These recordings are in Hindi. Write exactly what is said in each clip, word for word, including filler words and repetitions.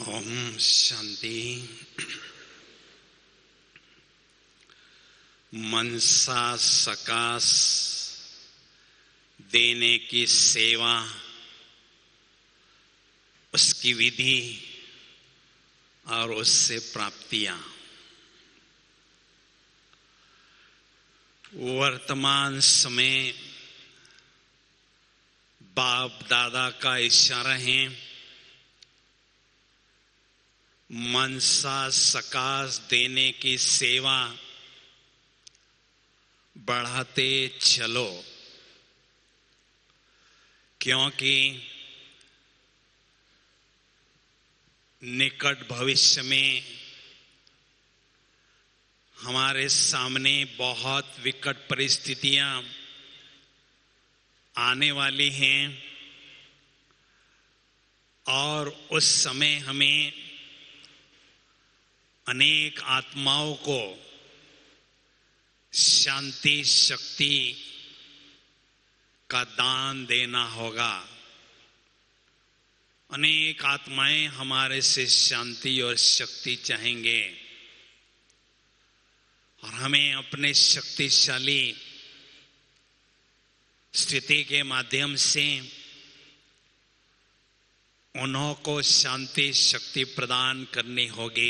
ओम शांति। मनसा सकाश देने की सेवा, उसकी विधि और उससे प्राप्तियां। वर्तमान समय बाप दादा का इशारा है, मनसा सकाश देने की सेवा बढ़ाते चलो, क्योंकि निकट भविष्य में हमारे सामने बहुत विकट परिस्थितियां आने वाली हैं और उस समय हमें अनेक आत्माओं को शांति शक्ति का दान देना होगा। अनेक आत्माएं हमारे से शांति और शक्ति चाहेंगे और हमें अपने शक्तिशाली स्थिति के माध्यम से उन्हों को शांति शक्ति प्रदान करनी होगी।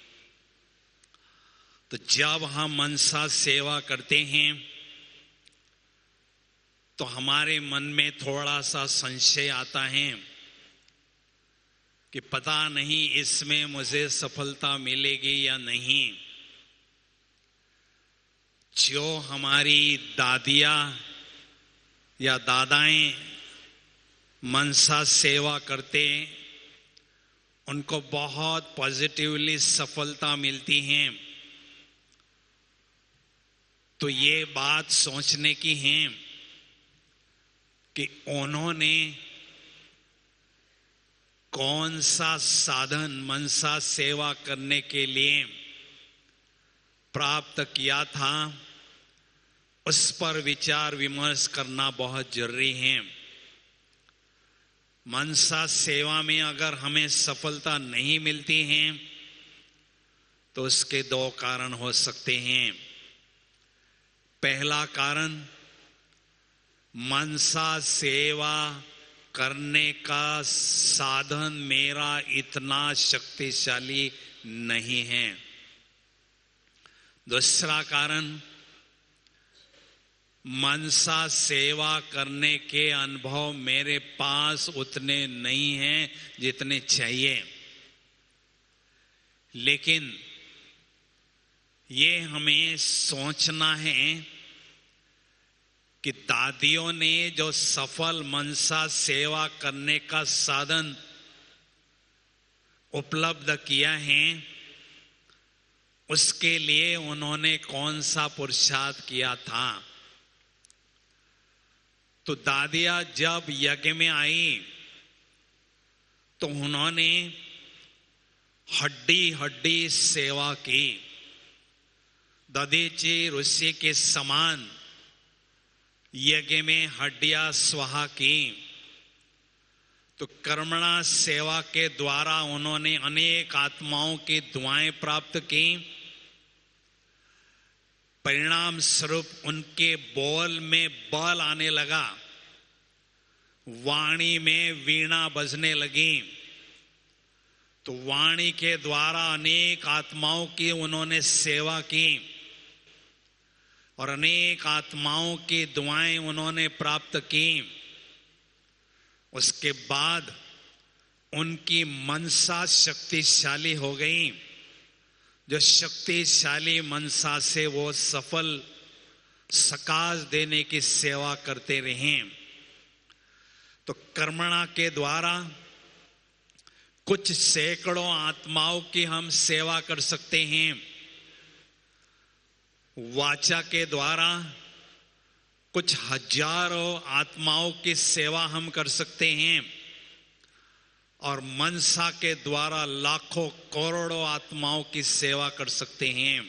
तो जब हम मनसा सेवा करते हैं तो हमारे मन में थोड़ा सा संशय आता है कि पता नहीं इसमें मुझे सफलता मिलेगी या नहीं। जो हमारी दादियाँ या दादाएं मनसा सेवा करते, उनको बहुत पॉजिटिवली सफलता मिलती है। तो ये बात सोचने की है कि उन्होंने कौन सा साधन मनसा सेवा करने के लिए प्राप्त किया था, उस पर विचार विमर्श करना बहुत जरूरी है। मनसा सेवा में अगर हमें सफलता नहीं मिलती है तो उसके दो कारण हो सकते हैं। पहला कारण, मनसा सेवा करने का साधन मेरा इतना शक्तिशाली नहीं है। दूसरा कारण, मनसा सेवा करने के अनुभव मेरे पास उतने नहीं हैं जितने चाहिए। लेकिन ये हमें सोचना है कि दादियों ने जो सफल मनसा सेवा करने का साधन उपलब्ध किया है, उसके लिए उन्होंने कौन सा पुरुषार्थ किया था। तो दादिया जब यज्ञ में आई तो उन्होंने हड्डी हड्डी सेवा की। दधीची ऋषि के समान यज्ञ में हड्डियां स्वाहा की। तो कर्मणा सेवा के द्वारा उन्होंने अनेक आत्माओं की दुआएं प्राप्त की। परिणाम स्वरूप उनके बोल में बल आने लगा, वाणी में वीणा बजने लगी। तो वाणी के द्वारा अनेक आत्माओं की उन्होंने सेवा की और अनेक आत्माओं की दुआएं उन्होंने प्राप्त की। उसके बाद उनकी मनसा शक्तिशाली हो गई। जो शक्तिशाली मनसा से वो सफल सकाश देने की सेवा करते रहे। तो कर्मणा के द्वारा कुछ सैकड़ों आत्माओं की हम सेवा कर सकते हैं। वाचा के द्वारा कुछ हजारों आत्माओं की सेवा हम कर सकते हैं और मनसा के द्वारा लाखों करोड़ों आत्माओं की सेवा कर सकते हैं।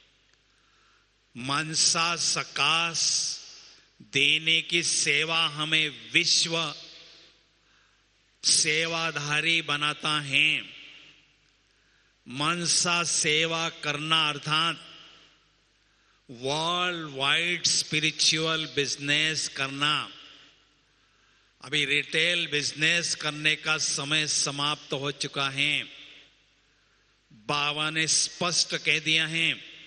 मनसा सकाश देने की सेवा हमें विश्व सेवाधारी बनाता है। मनसा सेवा करना अर्थात वर्ल्ड वाइड स्पिरिचुअल बिजनेस करना। अभी रिटेल बिजनेस करने का समय समाप्त हो चुका है। बाबा ने स्पष्ट कह दिया है,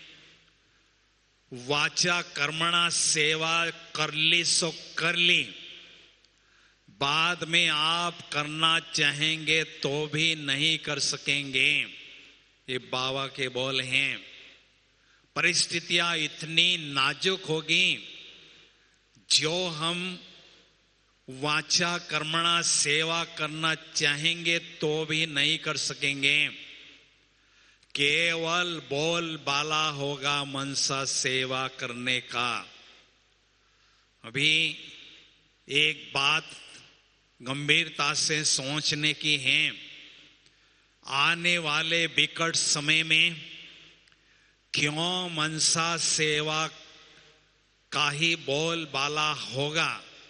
वाचा कर्मणा सेवा कर ली सो कर ली, बाद में आप करना चाहेंगे तो भी नहीं कर सकेंगे। ये बाबा के बोल हैं। परिस्थितियां इतनी नाजुक होगी, जो हम वाचा कर्मणा सेवा करना चाहेंगे तो भी नहीं कर सकेंगे। केवल बोल बाला होगा मनसा सेवा करने का। अभी एक बात गंभीरता से सोचने की है। आने वाले विकट समय में क्यों मनसा सेवा का ही बोल बाला होगा,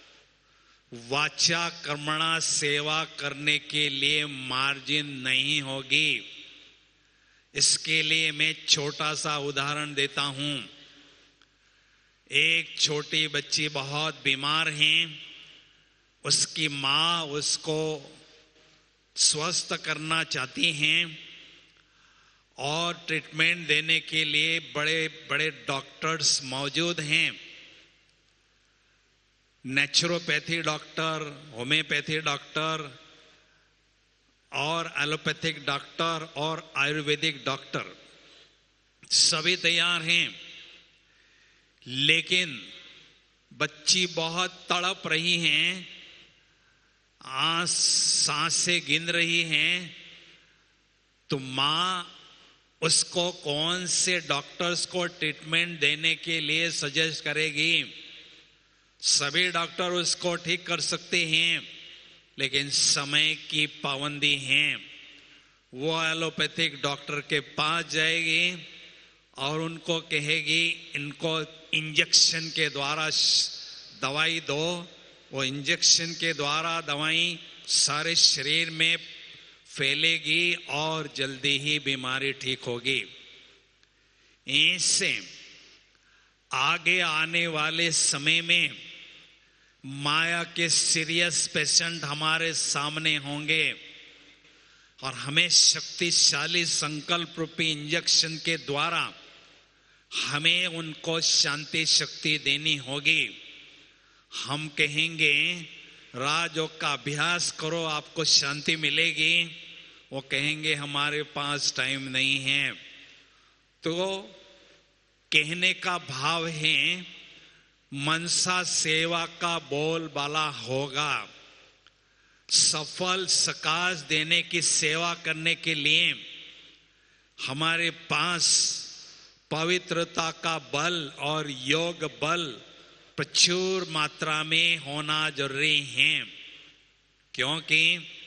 वाचा कर्मणा सेवा करने के लिए मार्जिन नहीं होगी। इसके लिए मैं छोटा सा उदाहरण देता हूं। एक छोटी बच्ची बहुत बीमार है। उसकी माँ उसको स्वस्थ करना चाहती हैं और ट्रीटमेंट देने के लिए बड़े बड़े डॉक्टर्स मौजूद हैं। नेचुरोपैथी डॉक्टर, होम्योपैथी डॉक्टर और एलोपैथिक डॉक्टर और आयुर्वेदिक डॉक्टर सभी तैयार हैं। लेकिन बच्ची बहुत तड़प रही है, आंस सांसें गिन रही हैं, तो माँ उसको कौन से डॉक्टर्स को ट्रीटमेंट देने के लिए सजेस्ट करेगी? सभी डॉक्टर उसको ठीक कर सकते हैं, लेकिन समय की पाबंदी है। वो एलोपैथिक डॉक्टर के पास जाएगी और उनको कहेगी इनको इंजेक्शन के द्वारा दवाई दो। वो इंजेक्शन के द्वारा दवाई सारे शरीर में फैलेगी और जल्दी ही बीमारी ठीक होगी। इससे आगे आने वाले समय में माया के सीरियस पेशेंट हमारे सामने होंगे और हमें शक्तिशाली संकल्प रूपी इंजेक्शन के द्वारा हमें उनको शांति शक्ति देनी होगी। हम कहेंगे राजयोग का अभ्यास करो, आपको शांति मिलेगी। वो कहेंगे हमारे पास टाइम नहीं है। तो कहने का भाव है, मनसा सेवा का बोल बाला होगा। सफल सकाश देने की सेवा करने के लिए हमारे पास पवित्रता का बल और योग बल प्रचुर मात्रा में होना जरूरी है। क्योंकि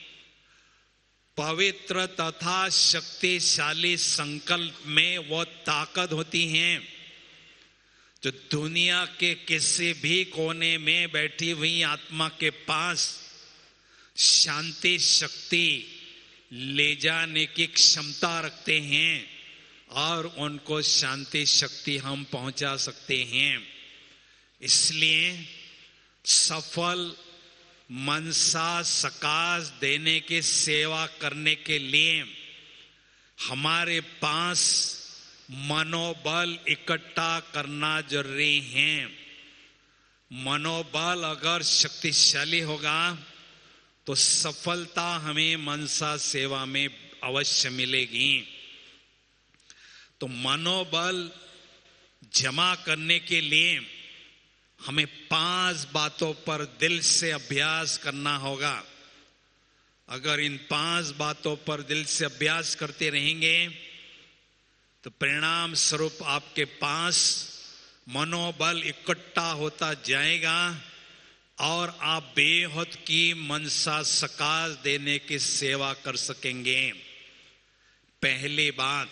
पवित्र तथा शक्तिशाली संकल्प में वो ताकत होती है जो दुनिया के किसी भी कोने में बैठी हुई आत्मा के पास शांति शक्ति ले जाने की क्षमता रखते हैं और उनको शांति शक्ति हम पहुंचा सकते हैं। इसलिए सफल मनसा सकाश देने की सेवा करने के लिए हमारे पास मनोबल इकट्ठा करना जरूरी है। मनोबल अगर शक्तिशाली होगा तो सफलता हमें मनसा सेवा में अवश्य मिलेगी। तो मनोबल जमा करने के लिए हमें पांच बातों पर दिल से अभ्यास करना होगा। अगर इन पांच बातों पर दिल से अभ्यास करते रहेंगे तो परिणाम स्वरूप आपके पास मनोबल इकट्ठा होता जाएगा और आप बेहद की मनसा सकाश देने की सेवा कर सकेंगे। पहली बात,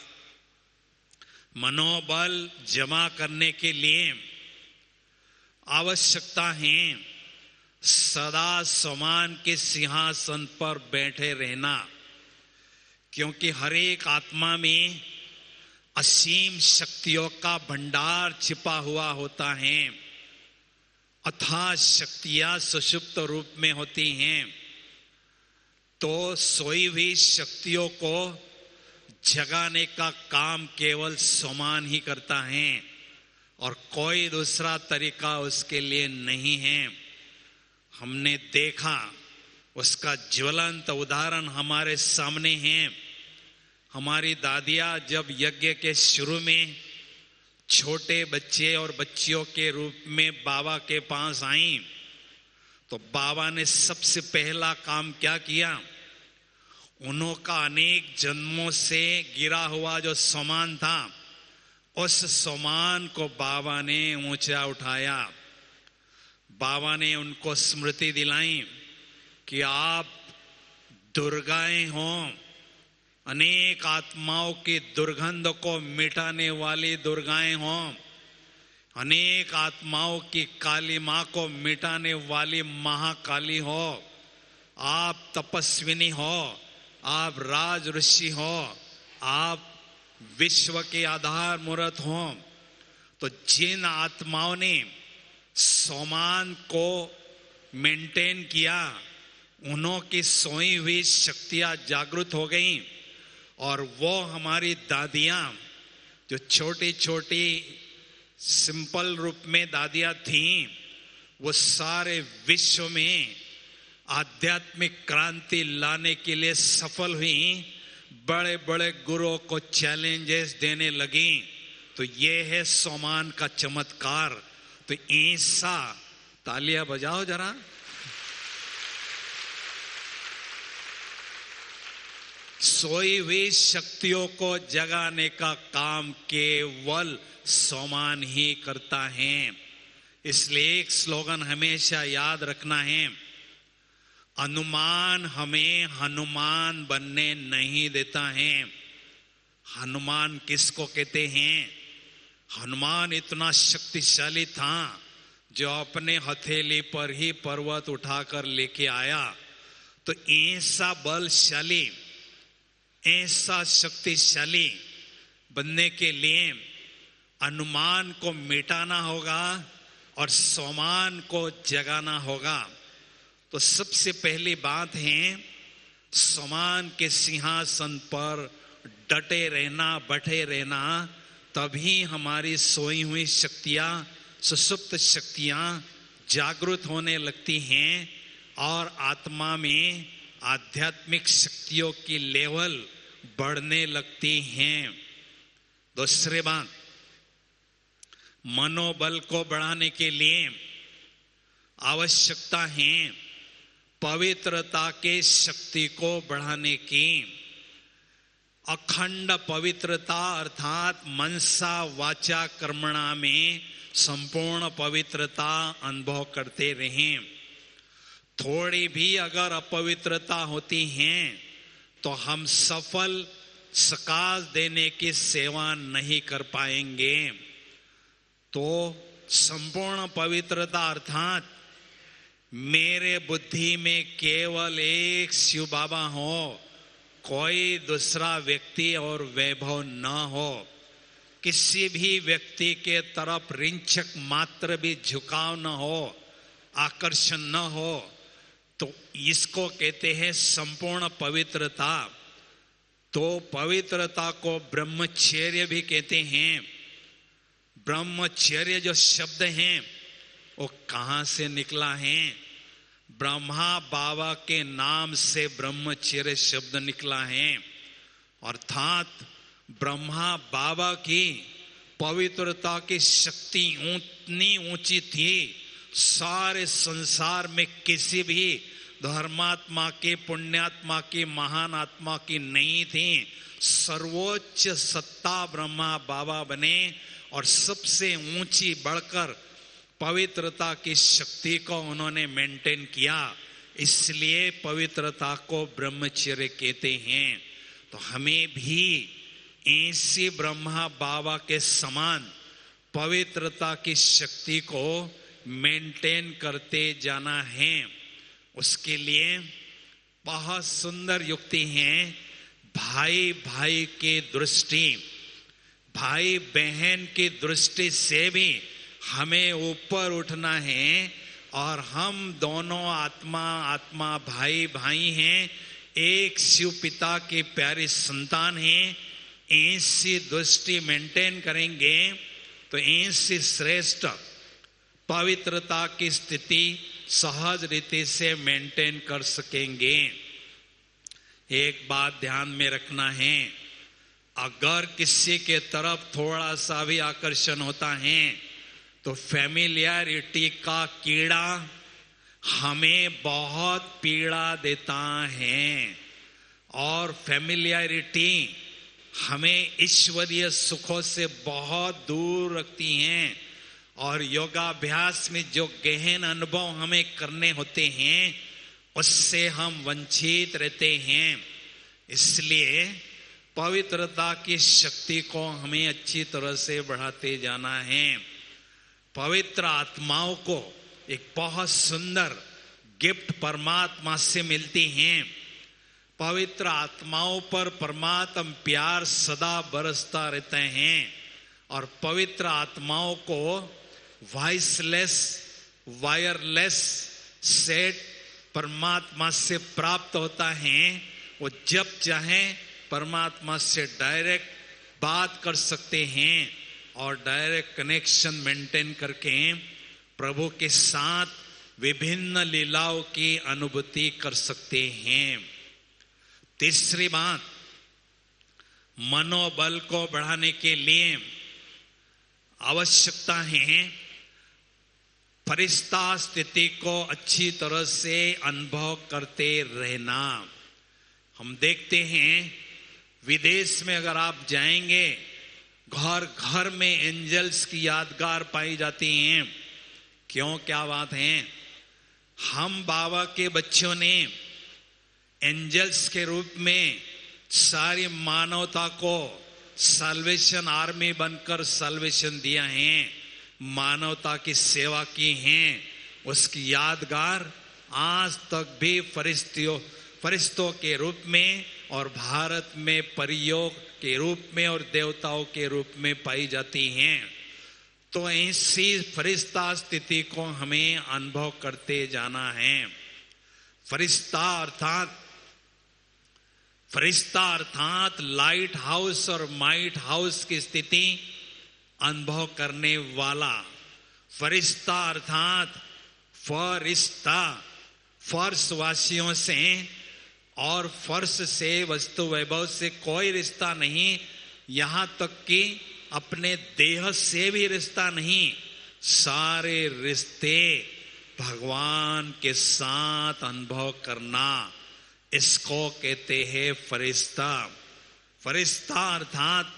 मनोबल जमा करने के लिए आवश्यकता है सदा समान के सिंहासन पर बैठे रहना। क्योंकि हर एक आत्मा में असीम शक्तियों का भंडार छिपा हुआ होता है। अथाह शक्तियां सुषुप्त रूप में होती हैं। तो सोई हुई शक्तियों को जगाने का काम केवल सोमान ही करता है और कोई दूसरा तरीका उसके लिए नहीं है। हमने देखा, उसका ज्वलंत उदाहरण हमारे सामने है। हमारी दादियां जब यज्ञ के शुरू में छोटे बच्चे और बच्चियों के रूप में बाबा के पास आईं, तो बाबा ने सबसे पहला काम क्या किया? उनका अनेक जन्मों से गिरा हुआ जो सामान था, उस सामान को बाबा ने ऊंचा उठाया। बाबा ने उनको स्मृति दिलाई कि आप दुर्गाएं हो, अनेक आत्माओं की दुर्गंध को मिटाने वाली दुर्गाएं हो, अनेक आत्माओं की काली मां को मिटाने वाली महाकाली हो। आप तपस्विनी हो, आप राज ऋषि हो, आप विश्व के आधार मूर्त हो। तो जिन आत्माओं ने सोमान को मेंटेन किया, उन्हों की सोई हुई शक्तियां जागृत हो गईं और वो हमारी दादियां जो छोटी छोटी सिंपल रूप में दादियां थीं, वो सारे विश्व में आध्यात्मिक क्रांति लाने के लिए सफल हुई, बड़े बड़े गुरुओं को चैलेंजेस देने लगी। तो ये है सोमान का चमत्कार। तो ऐसा तालियां बजाओ जरा। सोई हुई शक्तियों को जगाने का काम केवल सोमान ही करता है। इसलिए एक स्लोगन हमेशा याद रखना है, अनुमान हमें हनुमान बनने नहीं देता है। हनुमान किसको कहते हैं? हनुमान इतना शक्तिशाली था जो अपने हथेली पर ही पर्वत उठाकर लेके आया। तो ऐसा बलशाली, ऐसा शक्तिशाली बनने के लिए अनुमान को मिटाना होगा और सोमान को जगाना होगा। तो सबसे पहली बात है, सोमान के सिंहासन पर डटे रहना, बैठे रहना। तभी हमारी सोई हुई शक्तियां, सुसुप्त शक्तियां जागृत होने लगती हैं और आत्मा में आध्यात्मिक शक्तियों की लेवल बढ़ने लगती हैं। दूसरी बात, मनोबल को बढ़ाने के लिए आवश्यकता है पवित्रता के शक्ति को बढ़ाने की। अखंड पवित्रता अर्थात मनसा वाचा कर्मणा में संपूर्ण पवित्रता अनुभव करते रहें। थोड़ी भी अगर अपवित्रता होती है तो हम सफल सकाश देने की सेवा नहीं कर पाएंगे। तो संपूर्ण पवित्रता अर्थात मेरे बुद्धि में केवल एक शिव बाबा हो, कोई दूसरा व्यक्ति और वैभव न हो, किसी भी व्यक्ति के तरफ रिंचक मात्र भी झुकाव न हो, आकर्षण न हो। तो इसको कहते हैं संपूर्ण पवित्रता। तो पवित्रता को ब्रह्मचर्य भी कहते हैं। ब्रह्मचर्य जो शब्द है वो कहां से निकला है? ब्रह्मा बाबा के नाम से ब्रह्मचर्य शब्द निकला है। अर्थात ब्रह्मा बाबा की पवित्रता की शक्ति उतनी ऊंची थी, सारे संसार में किसी भी धर्मात्मा की, पुण्यात्मा की, महान आत्मा की नहीं थी। सर्वोच्च सत्ता ब्रह्मा बाबा बने और सबसे ऊंची बढ़कर पवित्रता की शक्ति को उन्होंने मेंटेन किया। इसलिए पवित्रता को ब्रह्मचर्य कहते हैं। तो हमें भी ऐसी ब्रह्मा बाबा के समान पवित्रता की शक्ति को मेंटेन करते जाना है। उसके लिए बहुत सुंदर युक्ति है, भाई भाई की दृष्टि, भाई बहन की दृष्टि से भी हमें ऊपर उठना है और हम दोनों आत्मा आत्मा भाई भाई हैं, एक शिव पिता की प्यारी संतान हैं। ऐसी दृष्टि मेंटेन करेंगे तो ऐसी श्रेष्ठ पवित्रता की स्थिति सहज रीति से मेंटेन कर सकेंगे। एक बात ध्यान में रखना है, अगर किसी के तरफ थोड़ा सा भी आकर्षण होता है तो फैमिलियरिटी का कीड़ा हमें बहुत पीड़ा देता है और फैमिलियरिटी हमें ईश्वरीय सुखों से बहुत दूर रखती हैं और योगाभ्यास में जो गहन अनुभव हमें करने होते हैं उससे हम वंचित रहते हैं। इसलिए पवित्रता की शक्ति को हमें अच्छी तरह से बढ़ाते जाना है। पवित्र आत्माओं को एक बहुत सुंदर गिफ्ट परमात्मा से मिलती हैं। पवित्र आत्माओं पर परमात्मा प्यार सदा बरसता रहते हैं और पवित्र आत्माओं को वॉइसलेस वायरलेस सेट परमात्मा से प्राप्त होता है। वो जब चाहे परमात्मा से डायरेक्ट बात कर सकते हैं और डायरेक्ट कनेक्शन मेंटेन करके प्रभु के साथ विभिन्न लीलाओं की अनुभूति कर सकते हैं। तीसरी बात, मनोबल को बढ़ाने के लिए आवश्यकता है फरिश्ता स्थिति को अच्छी तरह से अनुभव करते रहना। हम देखते हैं विदेश में अगर आप जाएंगे, घर घर में एंजल्स की यादगार पाई जाती हैं। क्यों, क्या बात है? हम बाबा के बच्चों ने एंजल्स के रूप में सारी मानवता को साल्वेशन आर्मी बनकर साल्वेशन दिया है, मानवता की सेवा की है। उसकी यादगार आज तक भी फरिश्तियों फरिश्तों के रूप में और भारत में परियोग के रूप में और देवताओं के रूप में पाई जाती हैं। तो ऐसी फरिश्ता स्थिति को हमें अनुभव करते जाना है। फरिश्ता अर्थात फरिश्ता अर्थात लाइट हाउस और माइट हाउस की स्थिति अनुभव करने वाला। फरिश्ता अर्थात फरिश्ता फर्श वासियों से और फर्श से वस्तु वैभव से कोई रिश्ता नहीं, यहां तक कि अपने देह से भी रिश्ता नहीं। सारे रिश्ते भगवान के साथ अनुभव करना, इसको कहते हैं फरिश्ता। फरिश्ता अर्थात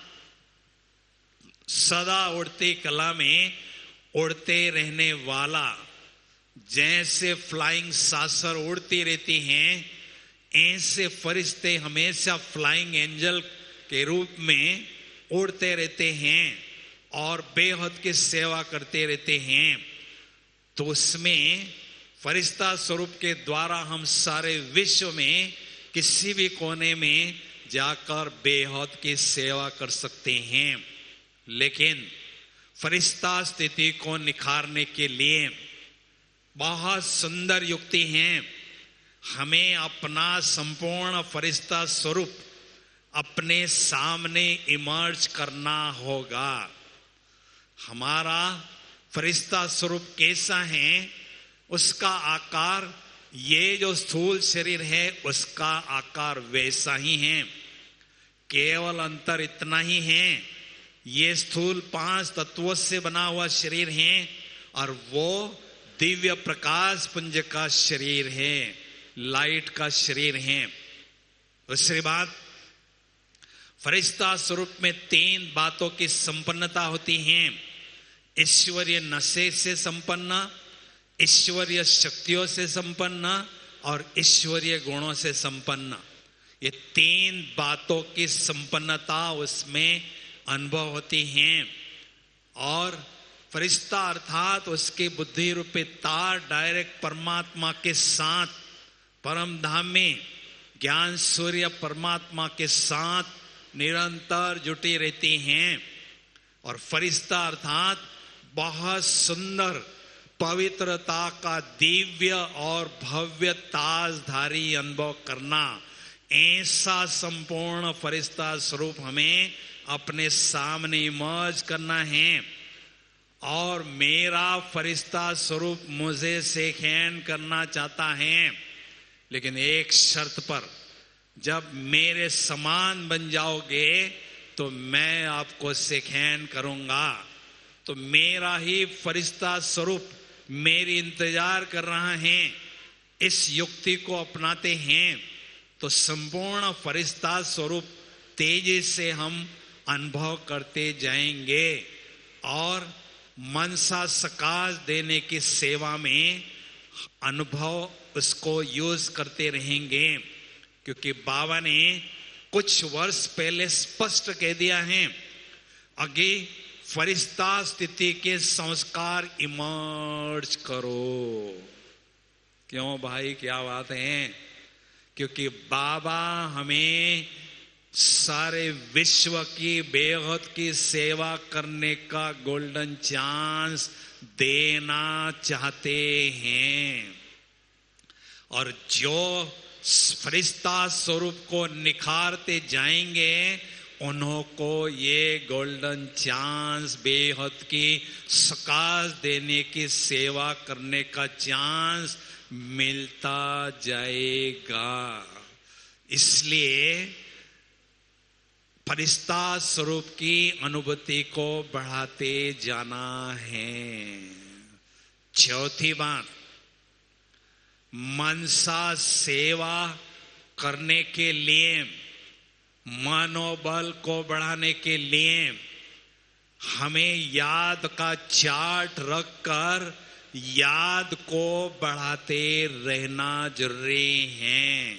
सदा उड़ती कला में उड़ते रहने वाला। जैसे फ्लाइंग सासर उड़ती रहती हैं, ऐसे फरिश्ते हमेशा फ्लाइंग एंजल के रूप में उड़ते रहते हैं और बेहद की सेवा करते रहते हैं। तो उसमें फरिश्ता स्वरूप के द्वारा हम सारे विश्व में किसी भी कोने में जाकर बेहद की सेवा कर सकते हैं। लेकिन फरिश्ता स्थिति को निखारने के लिए बहुत सुंदर युक्ति है। हमें अपना संपूर्ण फरिश्ता स्वरूप अपने सामने इमर्ज करना होगा। हमारा फरिश्ता स्वरूप कैसा है, उसका आकार, ये जो स्थूल शरीर है उसका आकार वैसा ही है। केवल अंतर इतना ही है, ये स्थूल पांच तत्वों से बना हुआ शरीर है और वो दिव्य प्रकाश पुंज का शरीर है, लाइट का शरीर है। दूसरी बात, फरिश्ता स्वरूप में तीन बातों की संपन्नता होती है। ईश्वरीय नशे से संपन्न, ईश्वरीय शक्तियों से संपन्न और ईश्वरीय गुणों से संपन्न। ये तीन बातों की संपन्नता उसमें अनुभव होती है। और फरिश्ता अर्थात उसके बुद्धि रूपी तार डायरेक्ट परमात्मा के साथ परम धाम में ज्ञान सूर्य परमात्मा के साथ निरंतर जुटी रहती हैं और फरिश्ता अर्थात बहुत सुंदर पवित्रता का दिव्य और भव्य ताजधारी अनुभव करना, ऐसा संपूर्ण फरिश्ता स्वरूप हमें अपने सामने इमर्ज करना है। और मेरा फरिश्ता स्वरूप मुझे शेखैन करना चाहता है, लेकिन एक शर्त पर, जब मेरे समान बन जाओगे तो मैं आपको शेखैन करूंगा। तो मेरा ही फरिश्ता स्वरूप मेरी इंतजार कर रहा है। इस युक्ति को अपनाते हैं तो संपूर्ण फरिश्ता स्वरूप तेजी से हम अनुभव करते जाएंगे और मनसा सकाश देने की सेवा में अनुभव उसको यूज करते रहेंगे। क्योंकि बाबा ने कुछ वर्ष पहले स्पष्ट कह दिया है, आगे फरिश्ता स्थिति के संस्कार इमर्ज करो। क्यों भाई, क्या बात है? क्योंकि बाबा हमें सारे विश्व की बेहद की सेवा करने का गोल्डन चांस देना चाहते हैं। और जो फरिश्ता स्वरूप को निखारते जाएंगे उन्हों को ये गोल्डन चांस, बेहद की सकाश देने की सेवा करने का चांस मिलता जाएगा। इसलिए फरिश्ता स्वरूप की अनुभूति को बढ़ाते जाना है। चौथी बात, मनसा सेवा करने के लिए, मनोबल को बढ़ाने के लिए हमें याद का चार्ट रखकर याद को बढ़ाते रहना जरूरी है।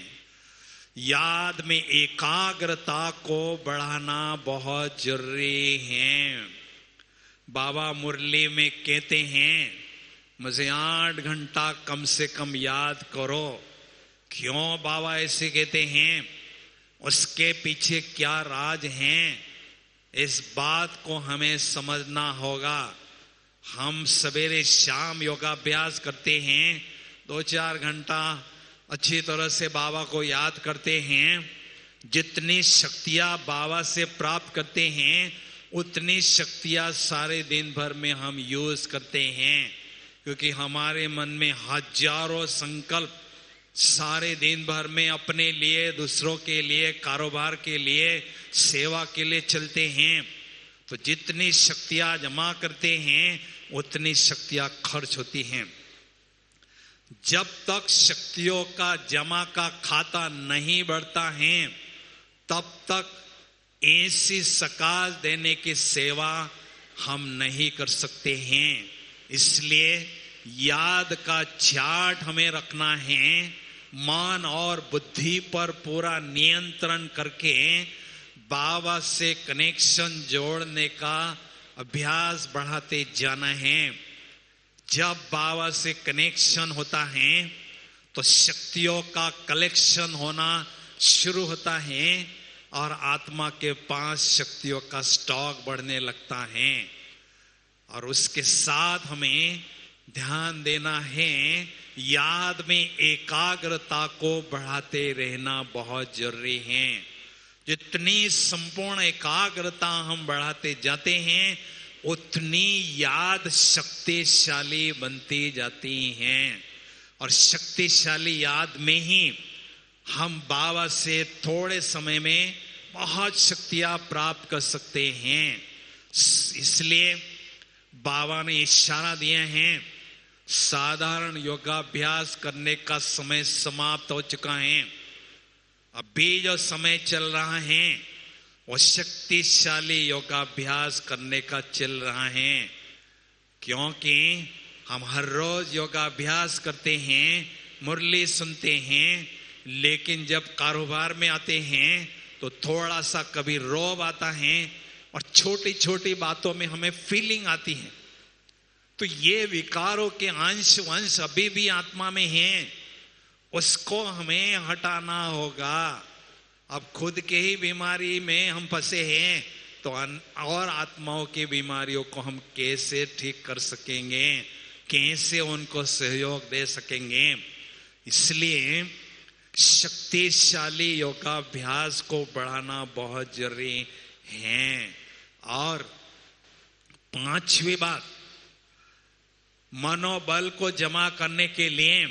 याद में एकाग्रता को बढ़ाना बहुत जरूरी है। बाबा मुरली में कहते हैं, मुझे आठ घंटा कम से कम याद करो। क्यों बाबा ऐसे कहते हैं? उसके पीछे क्या राज हैं, इस बात को हमें समझना होगा। हम सवेरे शाम योगाभ्यास करते हैं, दो चार घंटा अच्छी तरह से बाबा को याद करते हैं। जितनी शक्तियां बाबा से प्राप्त करते हैं उतनी शक्तियां सारे दिन भर में हम यूज करते हैं। क्योंकि हमारे मन में हजारों संकल्प सारे दिन भर में अपने लिए, दूसरों के लिए, कारोबार के लिए, सेवा के लिए चलते हैं। तो जितनी शक्तियां जमा करते हैं उतनी शक्तियां खर्च होती हैं। जब तक शक्तियों का जमा का खाता नहीं बढ़ता है तब तक ऐसी सकाश देने की सेवा हम नहीं कर सकते हैं। इसलिए याद का चार्ट हमें रखना है। मन और बुद्धि पर पूरा नियंत्रण करके बाबा से कनेक्शन जोड़ने का अभ्यास बढ़ाते जाना है। जब बाबा से कनेक्शन होता है तो शक्तियों का कलेक्शन होना शुरू होता है और आत्मा के पास शक्तियों का स्टॉक बढ़ने लगता है। और उसके साथ हमें ध्यान देना है, याद में एकाग्रता को बढ़ाते रहना बहुत जरूरी है। जितनी संपूर्ण एकाग्रता हम बढ़ाते जाते हैं उतनी याद शक्तिशाली बनती जाती हैं। और शक्तिशाली याद में ही हम बाबा से थोड़े समय में बहुत शक्तियां प्राप्त कर सकते हैं। इसलिए बाबा ने इशारा दिए हैं, साधारण योगाभ्यास करने का समय समाप्त हो चुका है। अभी जो समय चल रहा है वो शक्तिशाली योगाभ्यास करने का चल रहा है। क्योंकि हम हर रोज योगाभ्यास करते हैं, मुरली सुनते हैं, लेकिन जब कारोबार में आते हैं तो थोड़ा सा कभी रोब आता है और छोटी छोटी बातों में हमें फीलिंग आती है। तो ये विकारों के अंश वंश अभी भी आत्मा में हैं। उसको हमें हटाना होगा। अब खुद के ही बीमारी में हम फंसे हैं तो और आत्माओं की बीमारियों को हम कैसे ठीक कर सकेंगे, कैसे उनको सहयोग दे सकेंगे। इसलिए शक्तिशाली योगाभ्यास को बढ़ाना बहुत जरूरी है। और पांचवी बात, मनोबल को जमा करने के लिए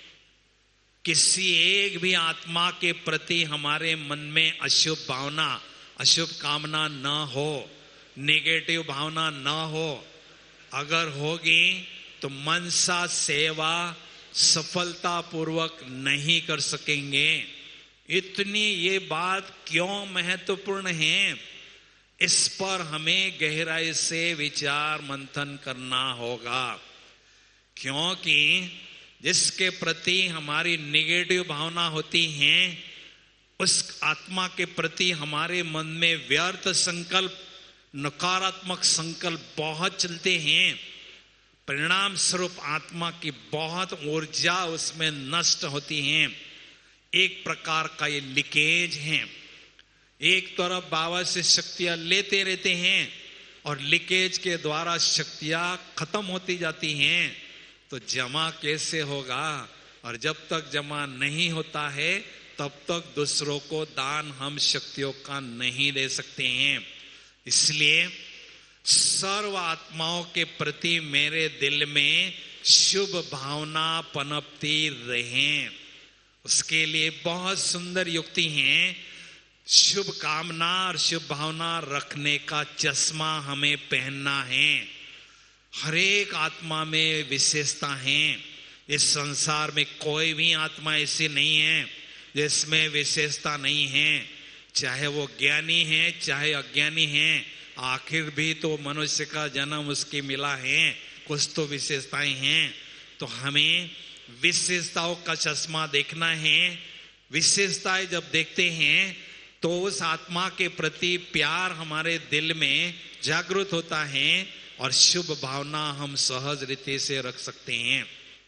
किसी एक भी आत्मा के प्रति हमारे मन में अशुभ भावना, अशुभ कामना न हो, नेगेटिव भावना न हो। अगर होगी तो मनसा सेवा सफलता पूर्वक नहीं कर सकेंगे। इतनी ये बात क्यों महत्वपूर्ण है, इस पर हमें गहराई से विचार मंथन करना होगा। क्योंकि जिसके प्रति हमारी नेगेटिव भावना होती है, उस आत्मा के प्रति हमारे मन में व्यर्थ संकल्प, नकारात्मक संकल्प बहुत चलते हैं। परिणाम स्वरूप आत्मा की बहुत ऊर्जा उसमें नष्ट होती है। एक प्रकार का ये लीकेज है। एक तरफ बाबा से शक्तियां लेते रहते हैं और लीकेज के द्वारा शक्तियां खत्म होती जाती हैं, तो जमा कैसे होगा? और जब तक जमा नहीं होता है तब तक दूसरों को दान हम शक्तियों का नहीं दे सकते हैं। इसलिए सर्व आत्माओं के प्रति मेरे दिल में शुभ भावना पनपती रहे, उसके लिए बहुत सुंदर युक्ति है। शुभ कामना और शुभ भावना रखने का चश्मा हमें पहनना है। हर एक आत्मा में विशेषता है। इस संसार में कोई भी आत्मा ऐसी नहीं है जिसमें विशेषता नहीं है। चाहे वो ज्ञानी है चाहे अज्ञानी है, आखिर भी तो मनुष्य का जन्म उसकी मिला है, कुछ तो विशेषताएं हैं। तो हमें विशेषताओं का चश्मा देखना है। विशेषताएं जब देखते हैं तो उस आत्मा के प्रति प्यार हमारे दिल में जागृत होता है और शुभ भावना हम सहज रीति से रख सकते हैं।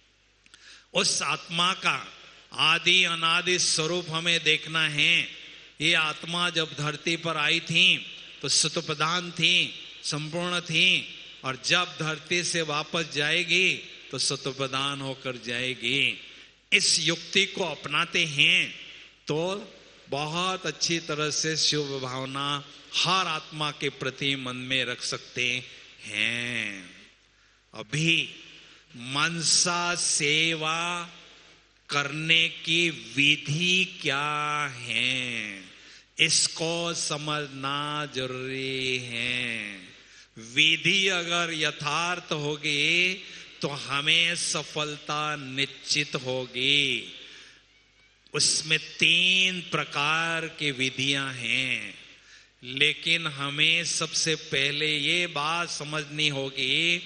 उस आत्मा का आदि अनादि स्वरूप हमें देखना है। ये आत्मा जब धरती पर आई थी तो सत्प्रधान थी, संपूर्ण थी, और जब धरती से वापस जाएगी तो सत्प्रधान होकर जाएगी। इस युक्ति को अपनाते हैं तो बहुत अच्छी तरह से शुभ भावना हर आत्मा के प्रति मन में रख सकते हैं। अभी मनसा सेवा करने की विधि क्या है, इसको समझना जरूरी है। विधि अगर यथार्थ होगी तो हमें सफलता निश्चित होगी। उसमें तीन प्रकार की विधियां हैं, लेकिन हमें सबसे पहले ये बात समझनी होगी,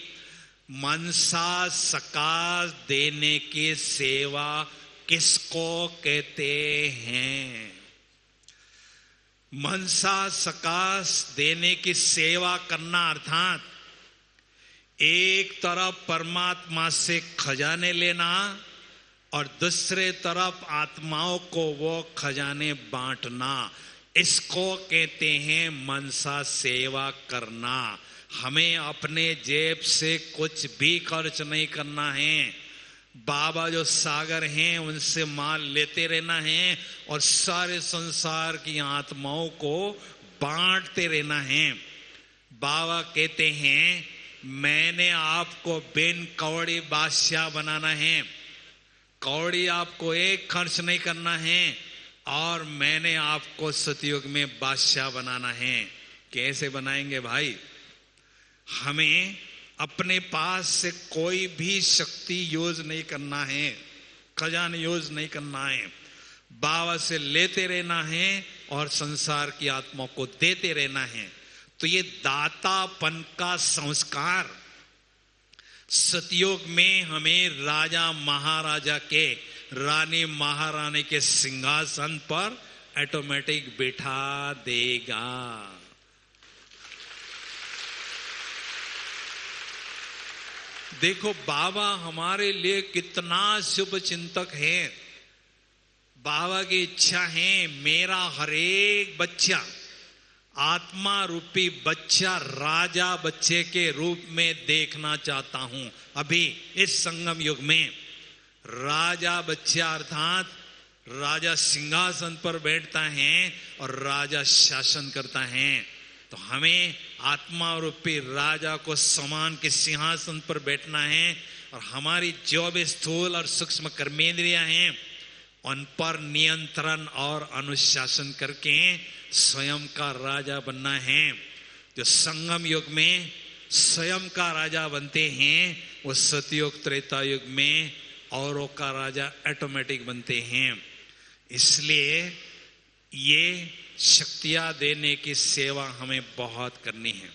मनसा सकाश देने की सेवा किसको कहते हैं। मनसा सकाश देने की सेवा करना अर्थात एक तरफ परमात्मा से खजाने लेना और दूसरे तरफ आत्माओं को वो खजाने बांटना, इसको कहते हैं मनसा सेवा करना। हमें अपने जेब से कुछ भी खर्च नहीं करना है। बाबा जो सागर हैं उनसे माल लेते रहना है और सारे संसार की आत्माओं को बांटते रहना है। बाबा कहते हैं मैंने आपको बिन कौड़ी बादशाह बनाना है। कौड़ी आपको एक खर्च नहीं करना है और मैंने आपको सतयुग में बादशाह बनाना है। कैसे बनाएंगे भाई? हमें अपने पास से कोई भी शक्ति यूज नहीं करना है, खजाना यूज नहीं करना है। बाबा से लेते रहना है और संसार की आत्मा को देते रहना है। तो ये दातापन का संस्कार सतयुग में हमें राजा महाराजा के, रानी महारानी के सिंहासन पर ऑटोमेटिक बैठा देगा। देखो बाबा हमारे लिए कितना शुभ चिंतक है। बाबा की इच्छा है मेरा हर एक बच्चा आत्मा रूपी बच्चा राजा बच्चे के रूप में देखना चाहता हूं। अभी इस संगम युग में राजा बच्चा अर्थात राजा सिंहासन पर बैठता है और राजा शासन करता है। तो हमें आत्मा रूपी राजा को समान के सिंहासन पर बैठना है और हमारी जो भी स्थूल और सूक्ष्म कर्मेंद्रियां हैं उन पर नियंत्रण और अनुशासन करके स्वयं का राजा बनना है। जो संगम युग में स्वयं का राजा बनते हैं वो सतयुग त्रेता युग में औरों का राजा ऑटोमेटिक बनते हैं। इसलिए ये शक्तियां देने की सेवा हमें बहुत करनी है।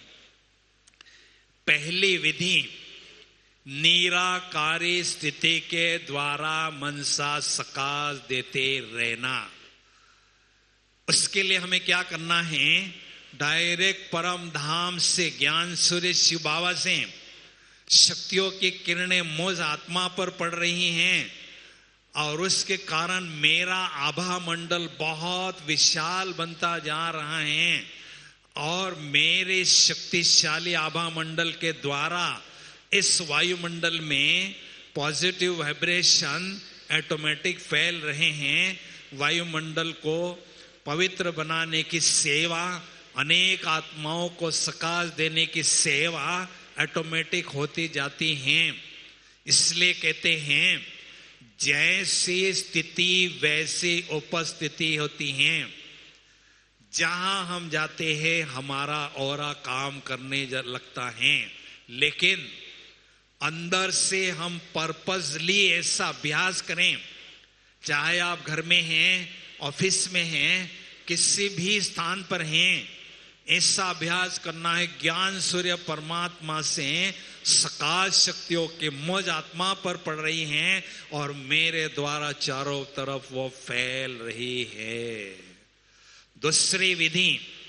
पहली विधि निराकारी स्थिति के द्वारा मनसा सकाश देते रहना। उसके लिए हमें क्या करना है? डायरेक्ट परम धाम से ज्ञान सूर्य शिव बाबा से शक्तियों की किरणें मुझ आत्मा पर पड़ रही हैं और उसके कारण मेरा आभा मंडल बहुत विशाल बनता जा रहा है और मेरे शक्तिशाली आभा मंडल के द्वारा इस वायुमंडल में पॉजिटिव वाइब्रेशन ऑटोमेटिक फैल रहे हैं। वायुमंडल को पवित्र बनाने की सेवा, अनेक आत्माओं को सकाश देने की सेवा ऑटोमेटिक होती जाती हैं। इसलिए कहते हैं जैसी स्थिति वैसी उपस्थिति होती है। जहां हम जाते हैं हमारा औरा काम करने लगता है, लेकिन अंदर से हम पर्पसली ऐसा अभ्यास करें, चाहे आप घर में हैं, ऑफिस में हैं, किसी भी स्थान पर हैं, ऐसा अभ्यास करना है ज्ञान सूर्य परमात्मा से सकाश शक्तियों की मुझ आत्मा पर पड़ रही हैं और मेरे द्वारा चारों तरफ वो फैल रही है। दूसरी विधि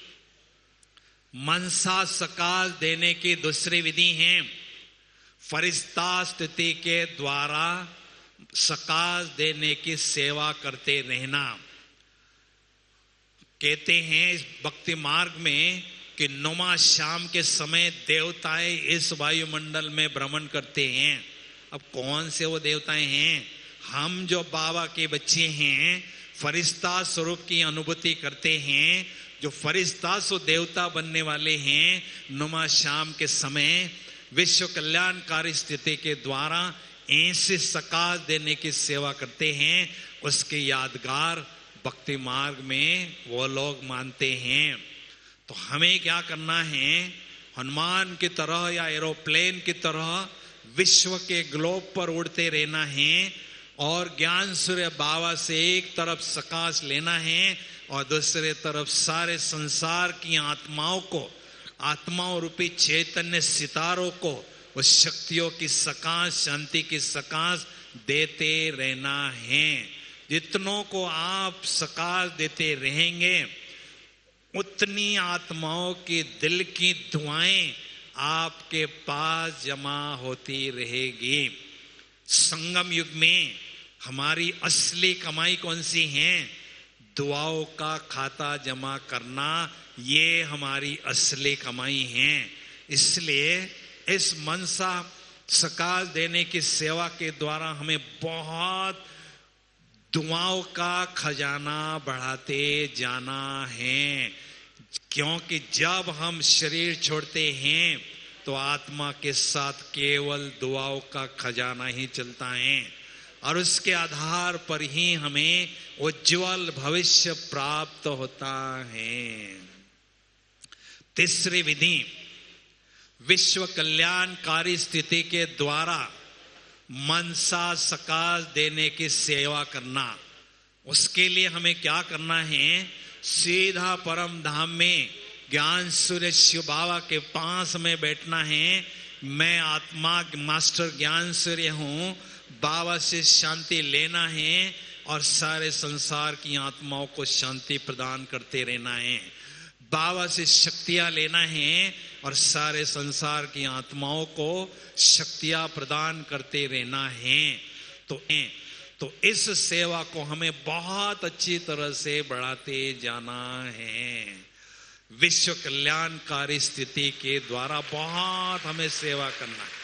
मनसा सकाश देने की दूसरी विधि है फरिश्ता स्थिति के द्वारा सकाश देने की सेवा करते रहना। कहते हैं इस भक्ति मार्ग में कि नुमा शाम के समय देवताएं इस वायुमंडल में भ्रमण करते हैं। अब कौन से वो देवताएं हैं? हम जो बाबा के बच्चे हैं फरिश्ता स्वरूप की अनुभूति करते हैं, जो फरिश्ता सो देवता बनने वाले हैं, नुमा शाम के समय विश्व कल्याणकारी स्थिति के द्वारा ऐसे सकाश देने की सेवा करते हैं। उसके यादगार भक्ति मार्ग में वो लोग मानते हैं। तो हमें क्या करना है? हनुमान की तरह या एरोप्लेन की तरह विश्व के ग्लोब पर उड़ते रहना है और ज्ञान सूर्य बाबा से एक तरफ सकाश लेना है और दूसरे तरफ सारे संसार की आत्माओं को, आत्माओं रूपी चैतन्य सितारों को उस शक्तियों की सकाश, शांति की सकाश देते रहना है। जितनों को आप सकाश देते रहेंगे उतनी आत्माओं की दिल की दुआएं आपके पास जमा होती रहेगी। संगम युग में हमारी असली कमाई कौन सी है? दुआओं का खाता जमा करना, ये हमारी असली कमाई है। इसलिए इस मनसा सकाश देने की सेवा के द्वारा हमें बहुत दुआओं का खजाना बढ़ाते जाना है, क्योंकि जब हम शरीर छोड़ते हैं तो आत्मा के साथ केवल दुआओं का खजाना ही चलता है और उसके आधार पर ही हमें उज्जवल भविष्य प्राप्त होता है। तीसरी विधि विश्व कल्याणकारी स्थिति के द्वारा मनसा सकाश देने की सेवा करना। उसके लिए हमें क्या करना है? सीधा परम धाम में ज्ञान सूर्य शिव बाबा के पास में बैठना है। मैं आत्मा मास्टर ज्ञान सूर्य हूं, बाबा से शांति लेना है और सारे संसार की आत्माओं को शांति प्रदान करते रहना है। बाबा से शक्तियां लेना है और सारे संसार की आत्माओं को शक्तियां प्रदान करते रहना है। तो तो इस सेवा को हमें बहुत अच्छी तरह से बढ़ाते जाना है। विश्व कल्याणकारी स्थिति के द्वारा बहुत हमें सेवा करना है।